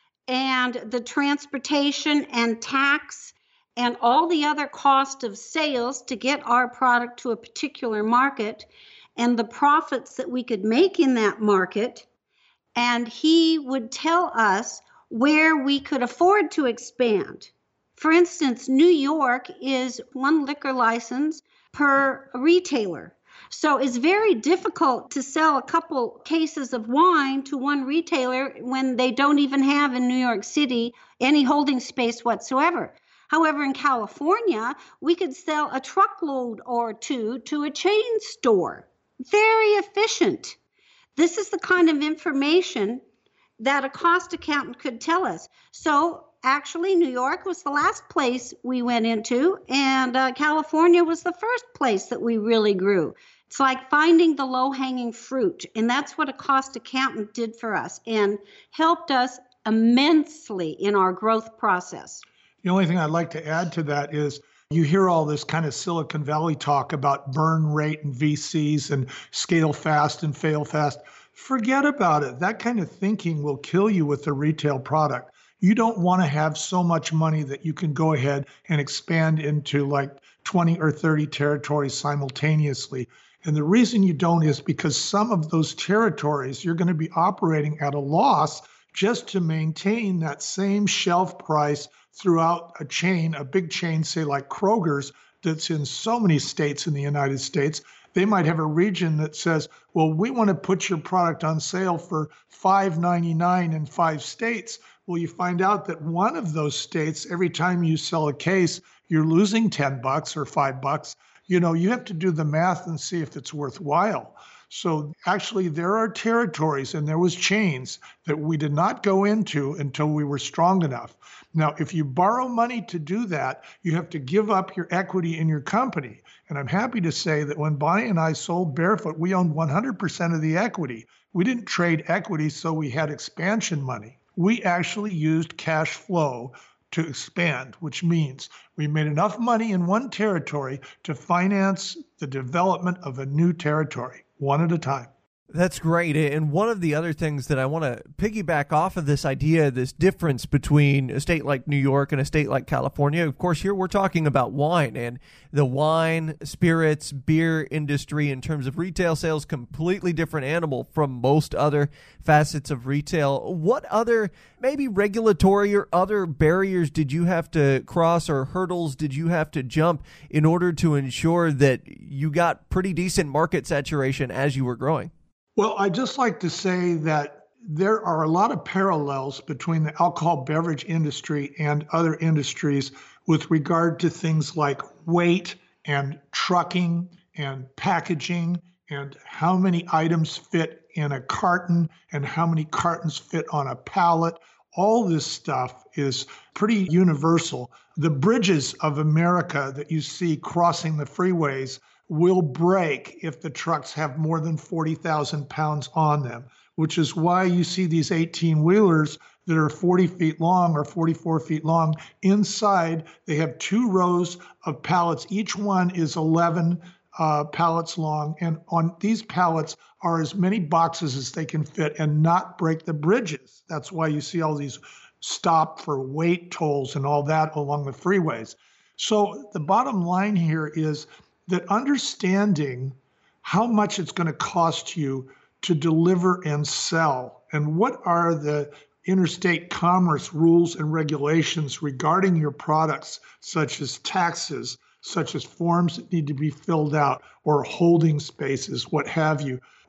and the transportation and tax and all the other cost of sales to get our product to a particular market and the profits that we could make in that market. And he would tell us where we could afford to expand. For instance, New York is one liquor license per retailer. So it's very difficult to sell a couple cases of wine to one retailer when they don't even have in New York City any holding space whatsoever. However, in California, we could sell a truckload or two to a chain store. Very efficient. This is the kind of information that a cost accountant could tell us. So actually, New York was the last place we went into, and uh, California was the first place that we really grew. It's like finding the low-hanging fruit, and that's what a cost accountant did for us and helped us immensely in our growth process. The only thing I'd like to add to that is you hear all this kind of Silicon Valley talk about burn rate and V Cs and scale fast and fail fast. Forget about it. That kind of thinking will kill you with the retail product. You don't want to have so much money that you can go ahead and expand into like twenty or thirty territories simultaneously. And the reason you don't is because some of those territories you're going to be operating at a loss just to maintain that same shelf price throughout a chain, a big chain, say like Kroger's, that's in so many states in the United States. They might have a region that says, well, we want to put your product on sale for five ninety-nine in five states. Well, you find out that one of those states, every time you sell a case, you're losing ten bucks or five bucks. You know, you have to do the math and see if it's worthwhile. So actually, there are territories and there was chains that we did not go into until we were strong enough. Now, if you borrow money to do that, you have to give up your equity in your company. And I'm happy to say that when Bonnie and I sold Barefoot, we owned one hundred percent of the equity. We didn't trade equity so we had expansion money. We actually used cash flow to expand, which means we made enough money in one territory to finance the development of a new territory, one at a time. That's great. And one of the other things that I want to piggyback off of this idea, this difference between a state like New York and a state like California, of course, here we're talking about wine, and the wine, spirits, beer industry in terms of retail sales, completely different animal from most other facets of retail. What other maybe regulatory or other barriers did you have to cross or hurdles did you have to jump in order to ensure that you got pretty decent market saturation as you were growing? Well, I'd just like to say that there are a lot of parallels between the alcohol beverage industry and other industries with regard to things like weight and trucking and packaging and how many items fit in a carton and how many cartons fit on a pallet. All this stuff is pretty universal. The bridges of America that you see crossing the freeways will break if the trucks have more than forty thousand pounds on them, which is why you see these eighteen-wheelers that are forty feet long or forty-four feet long. Inside, they have two rows of pallets. Each one is eleven uh, pallets long, and on these pallets are as many boxes as they can fit and not break the bridges. That's why you see all these stop for weight tolls and all that along the freeways. So the bottom line here is that understanding how much it's going to cost you to deliver and sell, and what are the interstate commerce rules and regulations regarding your products, such as taxes, such as forms that need to be filled out, or holding spaces, what have you.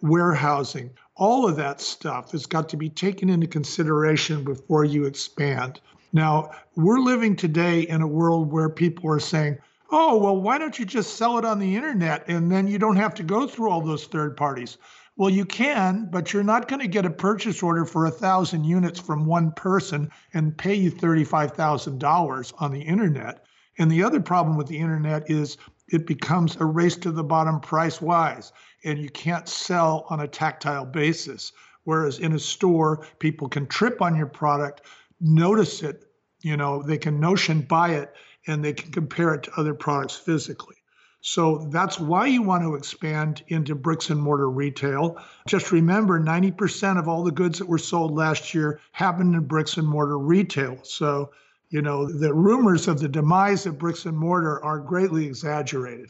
warehousing, all of that stuff has got to be taken into consideration before you expand. Now, we're living today in a world where people are saying, oh, well, why don't you just sell it on the internet and then you don't have to go through all those third parties? Well, you can, but you're not going to get a purchase order for a thousand units from one person and pay you thirty-five thousand dollars on the internet. And the other problem with the internet is it becomes a race to the bottom price-wise, and you can't sell on a tactile basis. Whereas in a store, people can trip on your product, notice it, you know, they can notion buy it, and they can compare it to other products physically. So that's why you want to expand into bricks and mortar retail. Just remember, ninety percent of all the goods that were sold last year happened in bricks and mortar retail. So, you know, the rumors of the demise of bricks and mortar are greatly exaggerated.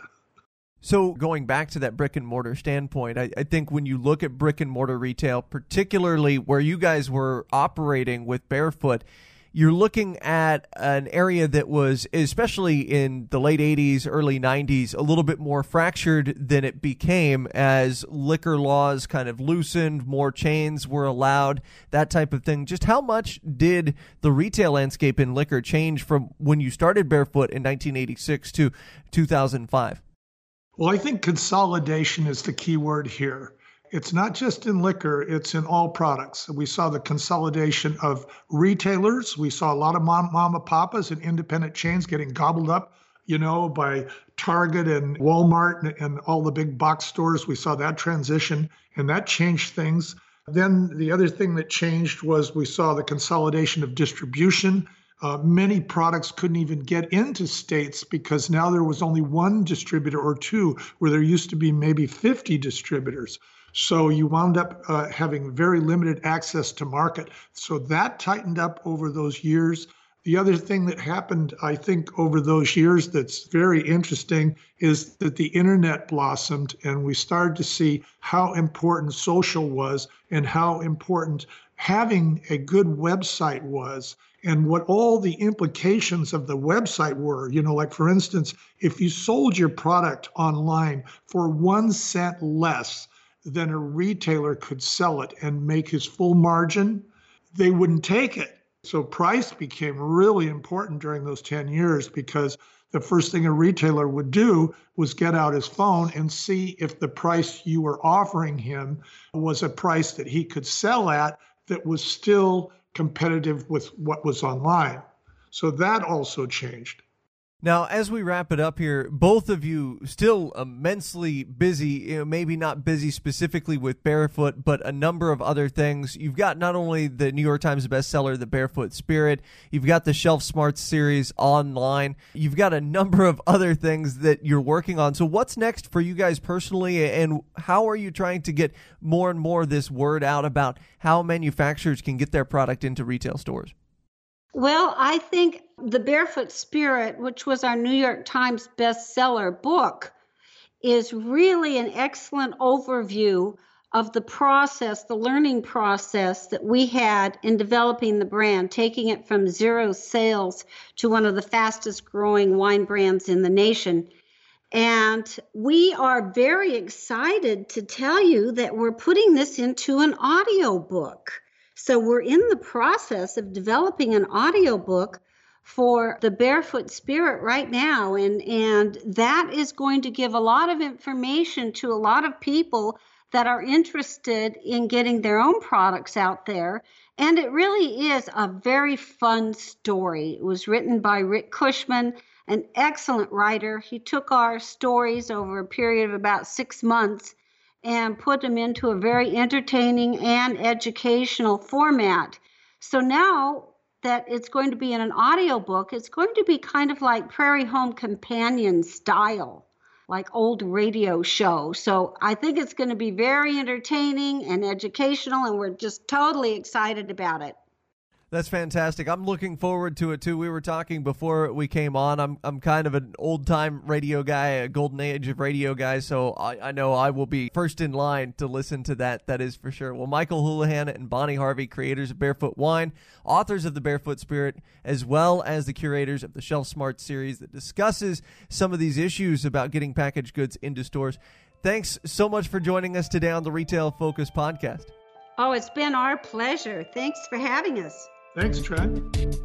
So going back to that brick and mortar standpoint, I, I think when you look at brick and mortar retail, particularly where you guys were operating with Barefoot, you're looking at an area that was, especially in the late eighties, early nineties, a little bit more fractured than it became as liquor laws kind of loosened, more chains were allowed, that type of thing. Just how much did the retail landscape in liquor change from when you started Barefoot in nineteen eighty-six to two thousand five? Well, I think consolidation is the key word here. It's not just in liquor, it's in all products. We saw the consolidation of retailers. We saw a lot of mom, mom and papas and independent chains getting gobbled up, you know, by Target and Walmart and, and all the big box stores. We saw that transition, and that changed things. Then the other thing that changed was we saw the consolidation of distribution. Uh, many products couldn't even get into states because now there was only one distributor or two, where there used to be maybe fifty distributors. So you wound up uh, having very limited access to market. So that tightened up over those years. The other thing that happened, I think, over those years that's very interesting is that the internet blossomed, and we started to see how important social was and how important having a good website was, and what all the implications of the website were. You know, like, for instance, if you sold your product online for one cent less than a retailer could sell it and make his full margin, they wouldn't take it. So price became really important during those ten years, because the first thing a retailer would do was get out his phone and see if the price you were offering him was a price that he could sell at that was still competitive with what was online. So that also changed. Now, as we wrap it up here, both of you still immensely busy, you know, maybe not busy specifically with Barefoot, but a number of other things. You've got not only the New York Times bestseller, The Barefoot Spirit, you've got the Shelf Smart series online, you've got a number of other things that you're working on. So what's next for you guys personally, and how are you trying to get more and more of this word out about how manufacturers can get their product into retail stores? Well, I think The Barefoot Spirit, which was our New York Times bestseller book, is really an excellent overview of the process, the learning process that we had in developing the brand, taking it from zero sales to one of the fastest growing wine brands in the nation. And we are very excited to tell you that we're putting this into an audio book. So we're in the process of developing an audiobook for The Barefoot Spirit right now, and, and that is going to give a lot of information to a lot of people that are interested in getting their own products out there. And it really is a very fun story. It was written by Rick Cushman, an excellent writer. He took our stories over a period of about six months and put them into a very entertaining and educational format. So now that it's going to be in an audiobook, it's going to be kind of like Prairie Home Companion style, like old radio show. So I think it's going to be very entertaining and educational, and we're just totally excited about it. That's fantastic. I'm looking forward to it too. We were talking before we came on. I'm I'm kind of an old-time radio guy, a golden age of radio guy, so I, I know I will be first in line to listen to that. That is for sure. Well, Michael Houlihan and Bonnie Harvey, creators of Barefoot Wine, authors of The Barefoot Spirit, as well as the curators of the Shelf Smart series that discusses some of these issues about getting packaged goods into stores. thanks so much for joining us today on the Retail Focus podcast. Oh, it's been our pleasure. Thanks for having us. Thanks, Trent.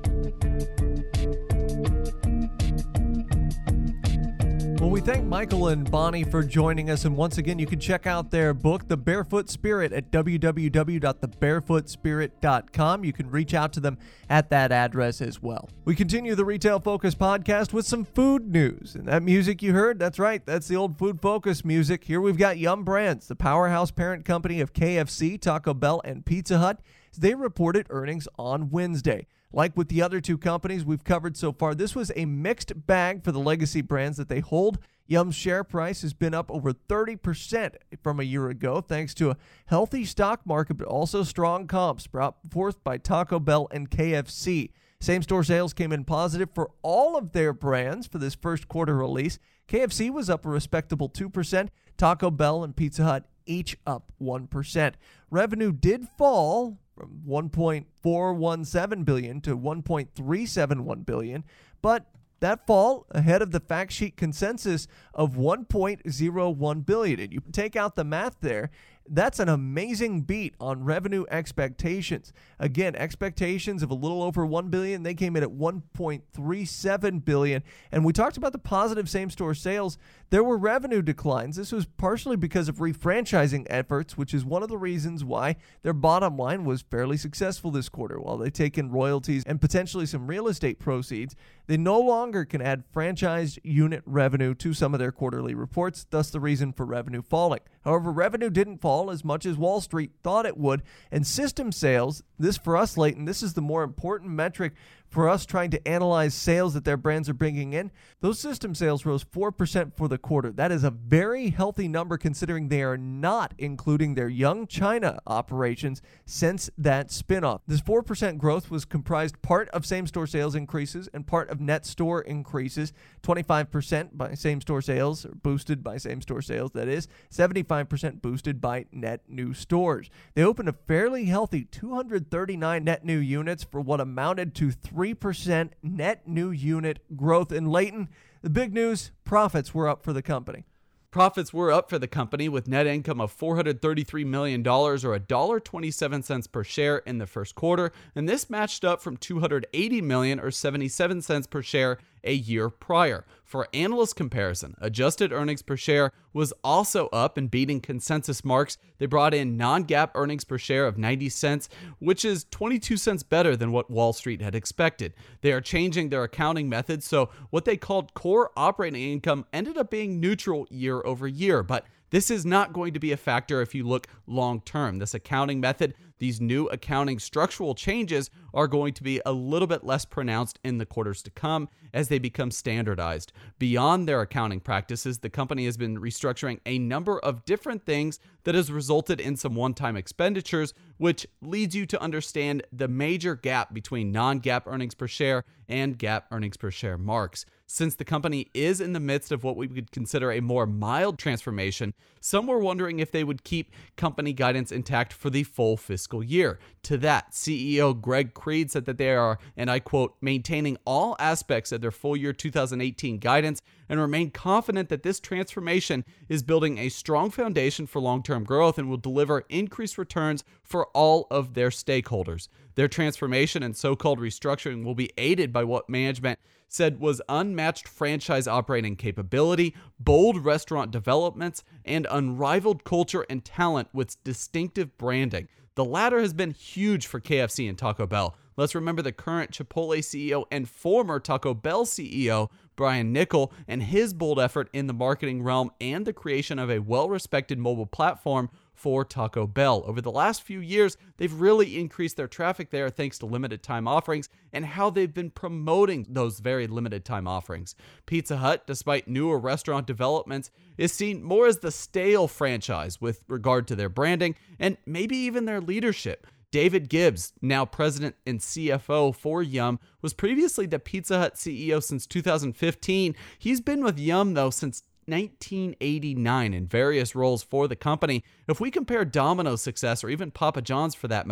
Well, we thank Michael and Bonnie for joining us. And once again, you can check out their book, The Barefoot Spirit, at w w w dot the barefoot spirit dot com. You can reach out to them at that address as well. We continue the Retail Focus podcast with some food news. And that music you heard, that's right, that's the old Food Focus music. Here we've got Yum Brands, the powerhouse parent company of K F C, Taco Bell, and Pizza Hut. They reported earnings on Wednesday. Like with the other two companies we've covered so far, this was a mixed bag for the legacy brands that they hold. Yum's share price has been up over thirty percent from a year ago, thanks to a healthy stock market, but also strong comps brought forth by Taco Bell and K F C. Same-store sales came in positive for all of their brands for this first quarter release. K F C was up a respectable two percent. Taco Bell and Pizza Hut each up one percent. Revenue did fall from one point four one seven billion dollars to one point three seven one billion dollars, but that fall ahead of the fact sheet consensus of one point zero one billion dollars. And you take out the math there, that's an amazing beat on revenue expectations. Again, expectations of a little over one billion dollars. They came in at one point three seven billion dollars. And we talked about the positive same-store sales. There were revenue declines. This was partially because of refranchising efforts, which is one of the reasons why their bottom line was fairly successful this quarter. While they take in royalties and potentially some real estate proceeds, they no longer can add franchised unit revenue to some of their quarterly reports, thus the reason for revenue falling. However, revenue didn't fall as much as Wall Street thought it would, and system sales, this for us, Leighton, this is the more important metric for us trying to analyze sales that their brands are bringing in. Those system sales rose four percent for the quarter. That is a very healthy number considering they are not including their Young China operations since that spinoff. This four percent growth was comprised part of same-store sales increases and part of net store increases. twenty-five percent by same-store sales, or boosted by same-store sales, that is. seventy-five percent boosted by net new stores. They opened a fairly healthy two hundred thirty-nine net new units for what amounted to three percent net new unit growth. In Leighton, the big news, profits were up for the company. Profits were up for the company with net income of four hundred thirty-three million dollars or one dollar and twenty-seven cents per share in the first quarter, and this matched up from two hundred eighty million dollars or seventy-seven cents per share a year prior. For analyst comparison, adjusted earnings per share was also up and beating consensus marks. They brought in non-GAAP earnings per share of ninety cents, which is twenty-two cents better than what Wall Street had expected. They are changing their accounting methods, so what they called core operating income ended up being neutral year over year, but this is not going to be a factor if you look long term. This accounting method, these new accounting structural changes are going to be a little bit less pronounced in the quarters to come as they become standardized. Beyond their accounting practices, the company has been restructuring a number of different things that has resulted in some one-time expenditures, which leads you to understand the major gap between non-GAAP earnings per share and GAAP earnings per share marks. Since the company is in the midst of what we would consider a more mild transformation, some were wondering if they would keep company guidance intact for the full fiscal year. To that, C E O Greg Creed said that they are, and I quote, maintaining all aspects of their full year two thousand eighteen guidance and remain confident that this transformation is building a strong foundation for long-term growth and will deliver increased returns for all of their stakeholders. Their transformation and so-called restructuring will be aided by what management said was unmatched franchise operating capability, bold restaurant developments, and unrivaled culture and talent with distinctive branding. The latter has been huge for K F C and Taco Bell. Let's remember the current Chipotle C E O and former Taco Bell C E O, Brian Niccol, and his bold effort in the marketing realm and the creation of a well-respected mobile platform for Taco Bell. Over the last few years, they've really increased their traffic there thanks to limited time offerings and how they've been promoting those very limited time offerings. Pizza Hut, despite newer restaurant developments, is seen more as the stale franchise with regard to their branding and maybe even their leadership. David Gibbs, now president and C F O for Yum, was previously the Pizza Hut C E O since two thousand fifteen. He's been with Yum, though, since nineteen eighty-nine in various roles for the company. If we compare Domino's success, or even Papa John's for that matter,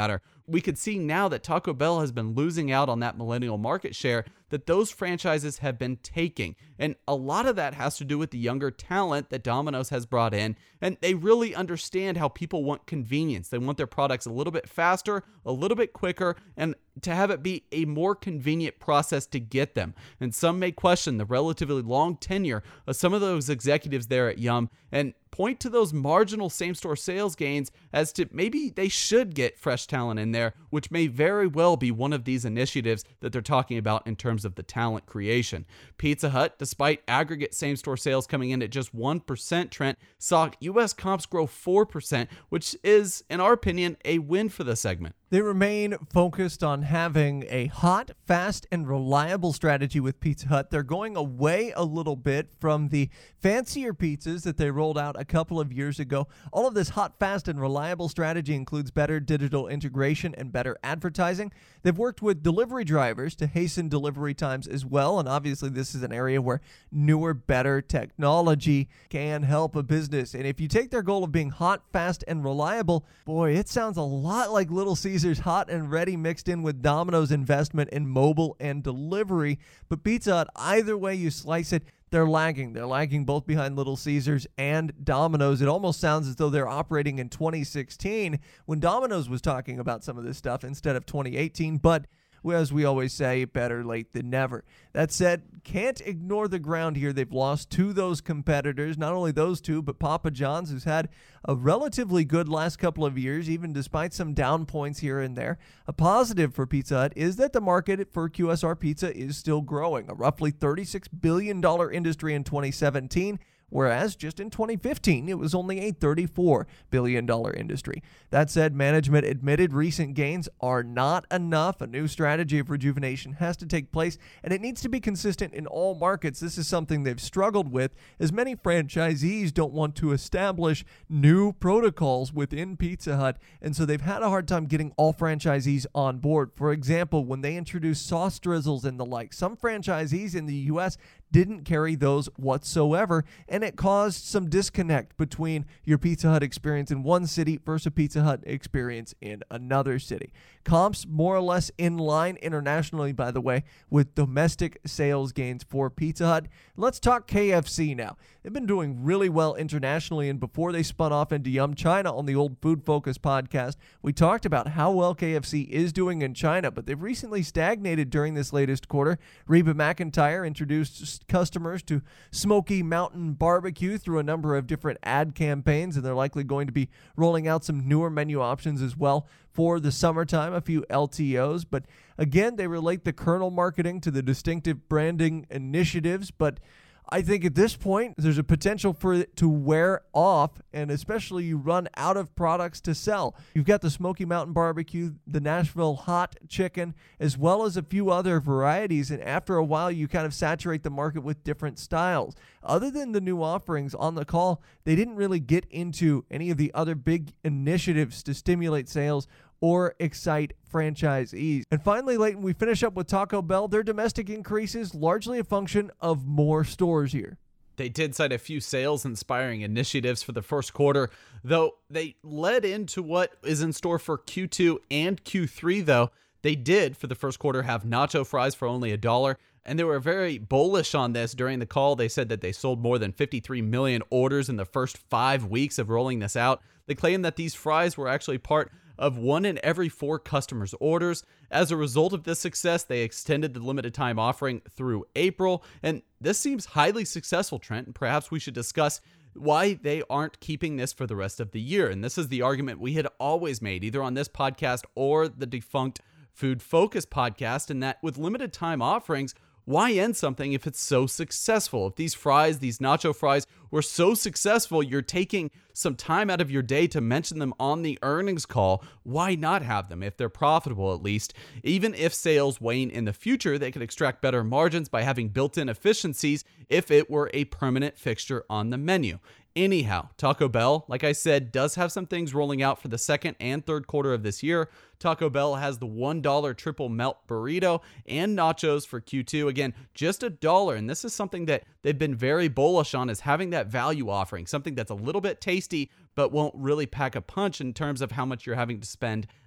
we could see now that Taco Bell has been losing out on that millennial market share that those franchises have been taking. And a lot of that has to do with the younger talent that Domino's has brought in. And they really understand how people want convenience. They want their products a little bit faster, a little bit quicker, and to have it be a more convenient process to get them. And some may question the relatively long tenure of some of those executives there at Yum and point to those marginal same-store sales gains as to maybe they should get fresh talent in there, which may very well be one of these initiatives that they're talking about in terms of the talent creation. Pizza Hut, despite aggregate same-store sales coming in at just one percent, Trent, saw U S comps grow four percent, which is, in our opinion, a win for the segment. They remain focused on having a hot, fast, and reliable strategy with Pizza Hut. They're going away a little bit from the fancier pizzas that they rolled out a couple of years ago. All of this hot, fast, and reliable strategy includes better digital integration and better advertising. They've worked with delivery drivers to hasten delivery times as well, and obviously this is an area where newer, better technology can help a business. And if you take their goal of being hot, fast, and reliable, boy, it sounds a lot like Little Caesars hot and ready mixed in with Domino's investment in mobile and delivery. But Pizza Hut, either way you slice it, they're lagging. They're lagging both behind Little Caesars and Domino's. It almost sounds as though they're operating in twenty sixteen when Domino's was talking about some of this stuff instead of twenty eighteen. But as we always say, better late than never. That said, can't ignore the ground here. They've lost to those competitors, not only those two, but Papa John's, who's had a relatively good last couple of years, even despite some down points here and there. A positive for Pizza Hut is that the market for Q S R pizza is still growing, a roughly thirty-six billion dollars industry in twenty seventeen. Whereas just in twenty fifteen, it was only a thirty-four billion dollars industry. That said, management admitted recent gains are not enough. A new strategy of rejuvenation has to take place, and it needs to be consistent in all markets. This is something they've struggled with, as many franchisees don't want to establish new protocols within Pizza Hut, and so they've had a hard time getting all franchisees on board. For example, when they introduced sauce drizzles and the like, some franchisees in the U S didn't carry those whatsoever, and it caused some disconnect between your Pizza Hut experience in one city versus a Pizza Hut experience in another city. Comps more or less in line internationally, by the way, with domestic sales gains for Pizza Hut. Let's talk K F C now. They've been doing really well internationally, and before they spun off into Yum China on the old Food Focus podcast, we talked about how well K F C is doing in China, but they've recently stagnated during this latest quarter. Reba McEntire introduced customers to Smoky Mountain Barbecue through a number of different ad campaigns, and they're likely going to be rolling out some newer menu options as well for the summertime, a few L T Os. But again, they relate the kernel marketing to the distinctive branding initiatives, but I think at this point, there's a potential for it to wear off, and especially you run out of products to sell. You've got the Smoky Mountain Barbecue, the Nashville Hot Chicken, as well as a few other varieties, and after a while, you kind of saturate the market with different styles. Other than the new offerings on the call, they didn't really get into any of the other big initiatives to stimulate sales or excite franchisees. And finally, Leighton, we finish up with Taco Bell. Their domestic increase is largely a function of more stores here. They did cite a few sales-inspiring initiatives for the first quarter, though they led into what is in store for Q two and Q three, though. They did, for the first quarter, have nacho fries for only a dollar, and they were very bullish on this during the call. They said that they sold more than fifty-three million orders in the first five weeks of rolling this out. They claimed that these fries were actually part of one in every four customers' orders. As a result of this success, they extended the limited time offering through April, and this seems highly successful, Trent, and perhaps we should discuss why they aren't keeping this for the rest of the year. And this is the argument we had always made, either on this podcast or the defunct Food Focus podcast, and that with limited time offerings, why end something if it's so successful? If these fries, these nacho fries, were so successful, you're taking some time out of your day to mention them on the earnings call, why not have them if they're profitable at least? Even if sales wane in the future, they could extract better margins by having built-in efficiencies if it were a permanent fixture on the menu. Anyhow, Taco Bell, like I said, does have some things rolling out for the second and third quarter of this year. Taco Bell has the one dollar triple melt burrito and nachos for Q two. Again, just a dollar. And this is something that they've been very bullish on, is having that value offering, something that's a little bit tasty, but won't really pack a punch in terms of how much you're having to spend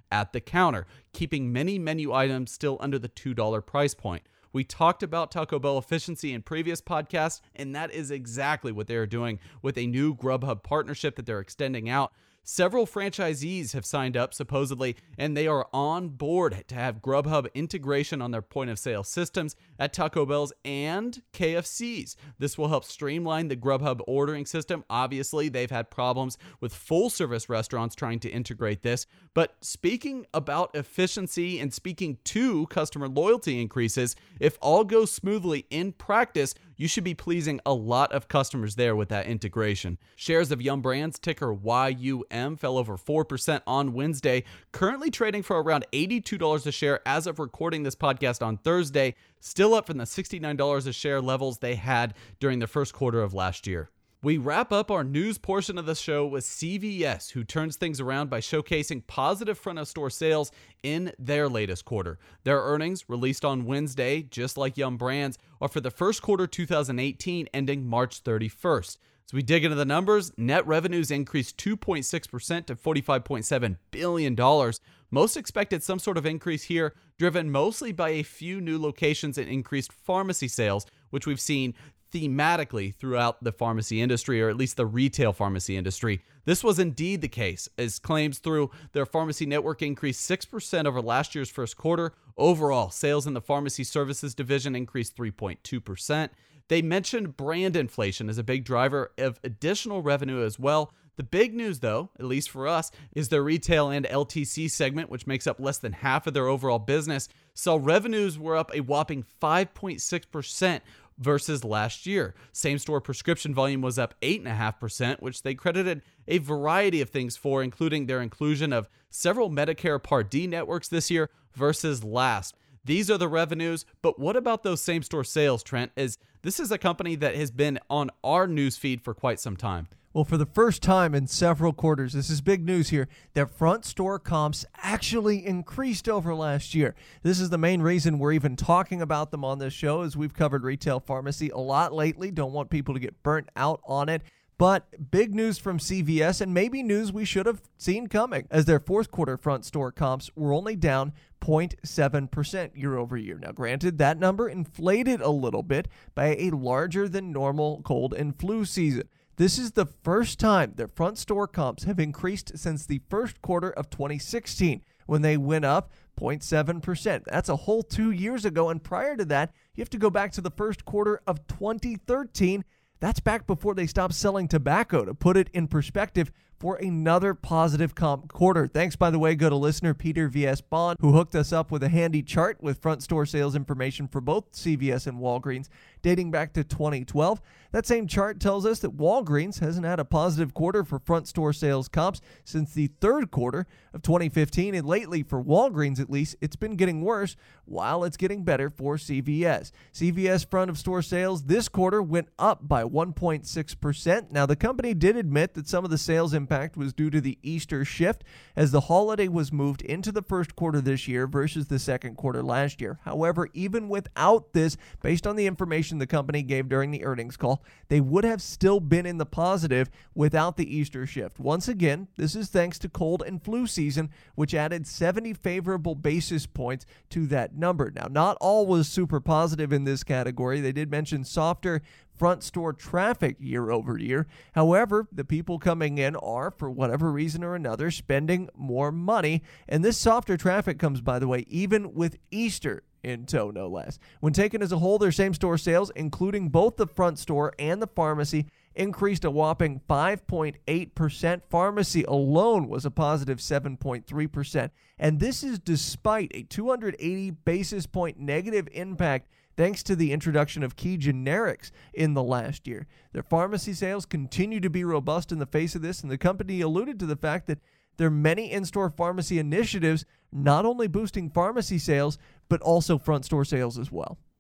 at the counter, keeping many menu items still under the two dollars price point. We talked about Taco Bell efficiency in previous podcasts, and that is exactly what they are doing with a new Grubhub partnership that they're extending out. Several franchisees have signed up, supposedly, and they are on board to have Grubhub integration on their point-of-sale systems at Taco Bell's and K F C's. This will help streamline the Grubhub ordering system. Obviously, they've had problems with full-service restaurants trying to integrate this. But speaking about efficiency and speaking to customer loyalty increases, if all goes smoothly in practice, you should be pleasing a lot of customers there with that integration. Shares of Yum Brands, ticker Y U M, fell over four percent on Wednesday, currently trading for around eighty-two dollars a share as of recording this podcast on Thursday, still up from the sixty-nine dollars a share levels they had during the first quarter of last year. We wrap up our news portion of the show with C V S, who turns things around by showcasing positive front-of-store sales in their latest quarter. Their earnings, released on Wednesday, just like Yum Brands, are for the first quarter two thousand eighteen, ending March thirty-first. As we dig into the numbers, net revenues increased two point six percent to forty-five point seven billion dollars. Most expected some sort of increase here, driven mostly by a few new locations and increased pharmacy sales, which we've seen thematically throughout the pharmacy industry, or at least the retail pharmacy industry. This was indeed the case, as claims through their pharmacy network increased six percent over last year's first quarter. Overall, sales in the pharmacy services division increased three point two percent. They mentioned brand inflation as a big driver of additional revenue as well. The big news, though, at least for us, is their retail and L T C segment, which makes up less than half of their overall business, saw revenues were up a whopping five point six percent versus last year. Same-store prescription volume was up eight point five percent, which they credited a variety of things for, including their inclusion of several Medicare Part D networks this year versus last. These are the revenues, but what about those same-store sales, Trent? As this is a company that has been on our newsfeed for quite some time. Well, for the first time in several quarters, this is big news here, their front store comps actually increased over last year. This is the main reason we're even talking about them on this show, as we've covered retail pharmacy a lot lately. Don't want people to get burnt out on it. But big news from C V S, and maybe news we should have seen coming, as their fourth quarter front store comps were only down zero point seven percent year over year. Now, granted, that number inflated a little bit by a larger than normal cold and flu season. This is the first time their front store comps have increased since the first quarter of twenty sixteen, when they went up zero point seven percent. That's a whole two years ago, and prior to that, you have to go back to the first quarter of twenty thirteen. That's back before they stopped selling tobacco, to put it in perspective, for another positive comp quarter. Thanks, by the way, go to listener Peter V S Bond, who hooked us up with a handy chart with front store sales information for both C V S and Walgreens dating back to twenty twelve. That same chart tells us that Walgreens hasn't had a positive quarter for front store sales comps since the third quarter of twenty fifteen, and lately, for Walgreens at least, it's been getting worse while it's getting better for C V S. C V S front of store sales this quarter went up by one point six percent. Now, the company did admit that some of the sales impact was due to the Easter shift, as the holiday was moved into the first quarter this year versus the second quarter last year. However, even without this, based on the information the company gave during the earnings call, they would have still been in the positive without the Easter shift. Once again, this is thanks to cold and flu season, which added seventy favorable basis points to that number. Now, not all was super positive in this category. They did mention softer front store traffic year over year. However, the people coming in are, for whatever reason or another, spending more money. And this softer traffic comes, by the way, even with Easter in tow, no less. When taken as a whole, their same-store sales, including both the front store and the pharmacy, increased a whopping five point eight percent. Pharmacy alone was a positive seven point three percent. And this is despite a two hundred eighty basis point negative impact thanks to the introduction of key generics in the last year. Their pharmacy sales continue to be robust in the face of this, and the company alluded to the fact that there are many in-store pharmacy initiatives not only boosting pharmacy sales, but also front store sales as well.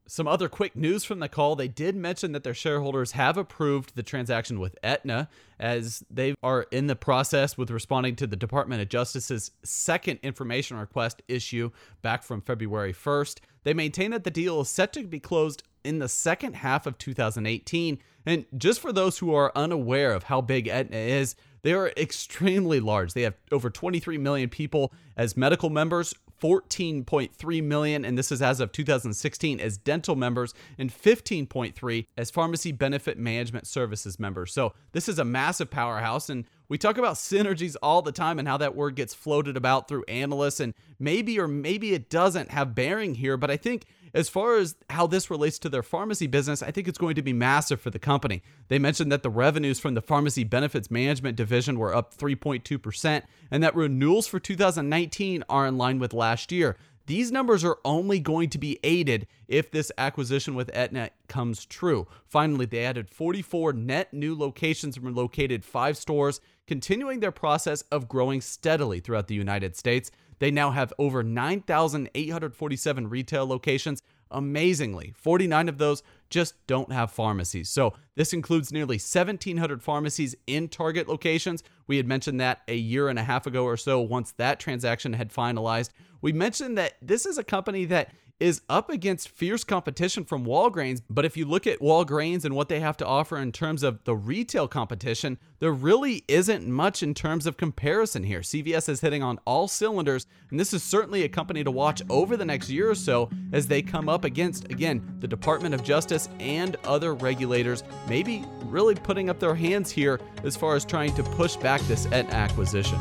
Some other quick news from the call. They did mention that their shareholders have approved the transaction with Aetna, as they are in the process with responding to the Department of Justice's second information request issue back from February first. They maintain that the deal is set to be closed in the second half of two thousand eighteen. And just for those who are unaware of how big Aetna is, they are extremely large. They have over twenty-three million people as medical members, fourteen point three million, and this is as of two thousand sixteen, as dental members, and fifteen point three as pharmacy benefit management services members. So this is a massive powerhouse, and we talk about synergies all the time and how that word gets floated about through analysts, and maybe or maybe it doesn't have bearing here, but I think as far as how this relates to their pharmacy business, I think it's going to be massive for the company. They mentioned that the revenues from the pharmacy benefits management division were up three point two percent, and that renewals for two thousand nineteen are in line with last year. These numbers are only going to be aided if this acquisition with Aetna comes true. Finally, they added forty-four net new locations and relocated five stores, continuing their process of growing steadily throughout the United States. They now have over nine thousand eight hundred forty-seven retail locations. Amazingly, forty-nine of those just don't have pharmacies. So this includes nearly seventeen hundred pharmacies in Target locations. We had mentioned that a year and a half ago or so once that transaction had finalized. We mentioned that this is a company that is up against fierce competition from Walgreens, but if you look at Walgreens and what they have to offer in terms of the retail competition, there really isn't much in terms of comparison here. C V S is hitting on all cylinders, and this is certainly a company to watch over the next year or so as they come up against, again, the Department of Justice and other regulators, maybe really putting up their hands here as far as trying to push back this Aetna acquisition.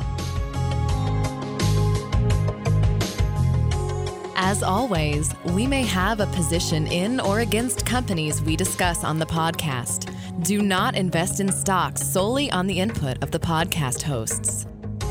As always, we may have a position in or against companies we discuss on the podcast. Do not invest in stocks solely on the input of the podcast hosts.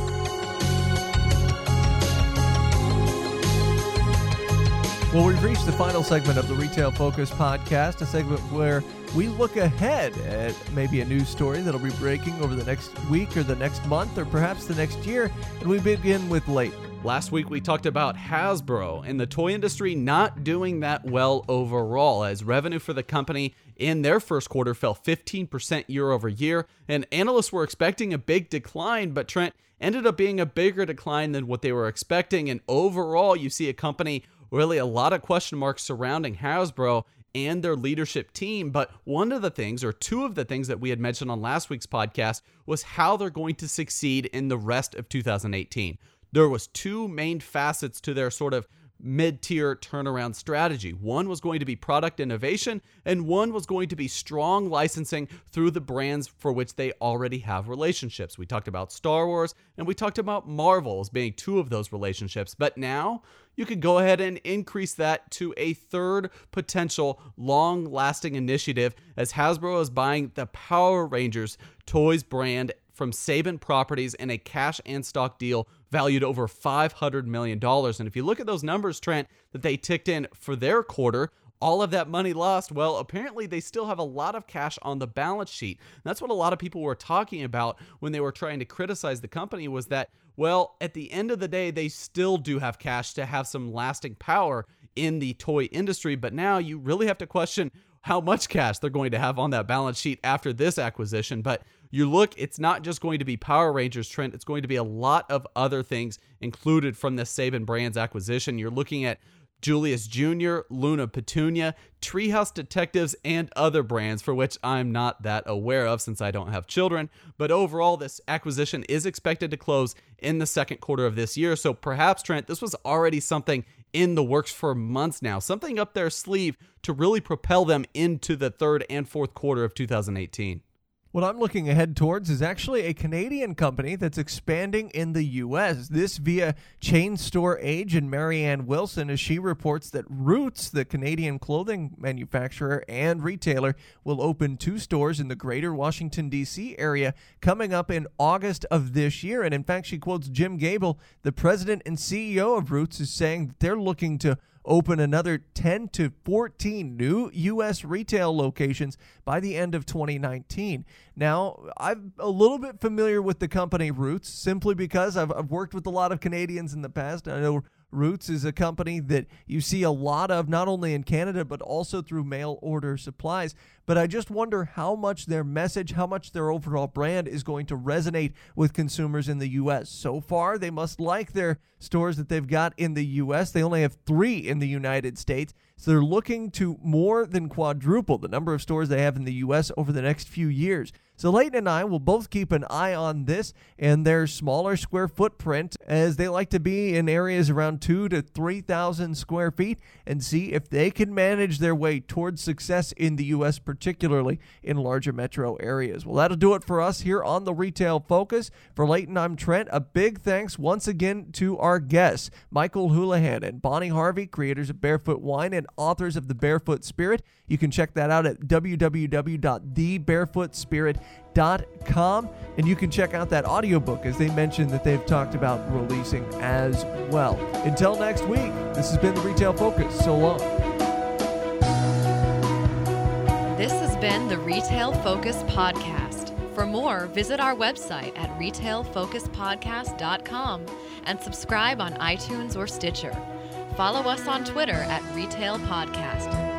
Well, we've reached the final segment of the Retail Focus podcast, a segment where we look ahead at maybe a news story that'll be breaking over the next week or the next month or perhaps the next year, and we begin with Leighton. Last week, we talked about Hasbro and the toy industry not doing that well overall, as revenue for the company in their first quarter fell fifteen percent year over year, and analysts were expecting a big decline, but Trent, ended up being a bigger decline than what they were expecting, and overall, you see a company, really a lot of question marks surrounding Hasbro and their leadership team. But one of the things, or two of the things that we had mentioned on last week's podcast, was how they're going to succeed in the rest of two thousand eighteen. There was two main facets to their sort of mid-tier turnaround strategy. One was going to be product innovation, and one was going to be strong licensing through the brands for which they already have relationships. We talked about Star Wars, and we talked about Marvel as being two of those relationships. But now you could go ahead and increase that to a third potential long-lasting initiative, as Hasbro is buying the Power Rangers toys brand from Saban Properties in a cash and stock deal valued over five hundred million dollars. And if you look at those numbers, Trent, that they ticked in for their quarter, all of that money lost, well, apparently they still have a lot of cash on the balance sheet. And that's what a lot of people were talking about when they were trying to criticize the company, was that, well, at the end of the day, they still do have cash to have some lasting power in the toy industry. But now you really have to question how much cash they're going to have on that balance sheet after this acquisition. But you look, it's not just going to be Power Rangers, Trent. It's going to be a lot of other things included from this Saban Brands acquisition. You're looking at Julius Junior, Luna Petunia, Treehouse Detectives, and other brands for which I'm not that aware of since I don't have children. But overall, this acquisition is expected to close in the second quarter of this year. So perhaps, Trent, this was already something in the works for months now, something up their sleeve to really propel them into the third and fourth quarter of two thousand eighteen. What I'm looking ahead towards is actually a Canadian company that's expanding in the U S. This via chain store agent Marianne Wilson, as she reports that Roots, the Canadian clothing manufacturer and retailer, will open two stores in the greater Washington, D C area coming up in August of this year. And in fact, she quotes Jim Gable, the president and C E O of Roots, is saying that they're looking to open another ten to fourteen new U S retail locations by the end of twenty nineteen. Now, I'm a little bit familiar with the company Roots simply because I've, I've worked with a lot of Canadians in the past. I know Roots is a company that you see a lot of, not only in Canada, but also through mail order supplies. But I just wonder how much their message, how much their overall brand is going to resonate with consumers in the U S. So far, they must like their stores that they've got in the U S. They only have three in the United States. So they're looking to more than quadruple the number of stores they have in the U S over the next few years. So Leighton and I will both keep an eye on this and their smaller square footprint, as they like to be in areas around two to three thousand square feet, and see if they can manage their way towards success in the U S, particularly in larger metro areas. Well, that'll do it for us here on the Retail Focus. For Leighton, I'm Trent. A big thanks once again to our guests, Michael Houlihan and Bonnie Harvey, creators of Barefoot Wine and authors of The Barefoot Spirit. You can check that out at w w w dot the barefoot spirit dot com, and you can check out that audiobook, as they mentioned that they've talked about releasing as well. Until next week, this has been the Retail Focus. So long. This has been the Retail Focus Podcast. For more, visit our website at retail focus podcast dot com and subscribe on iTunes or Stitcher. Follow us on Twitter at Retail Podcast.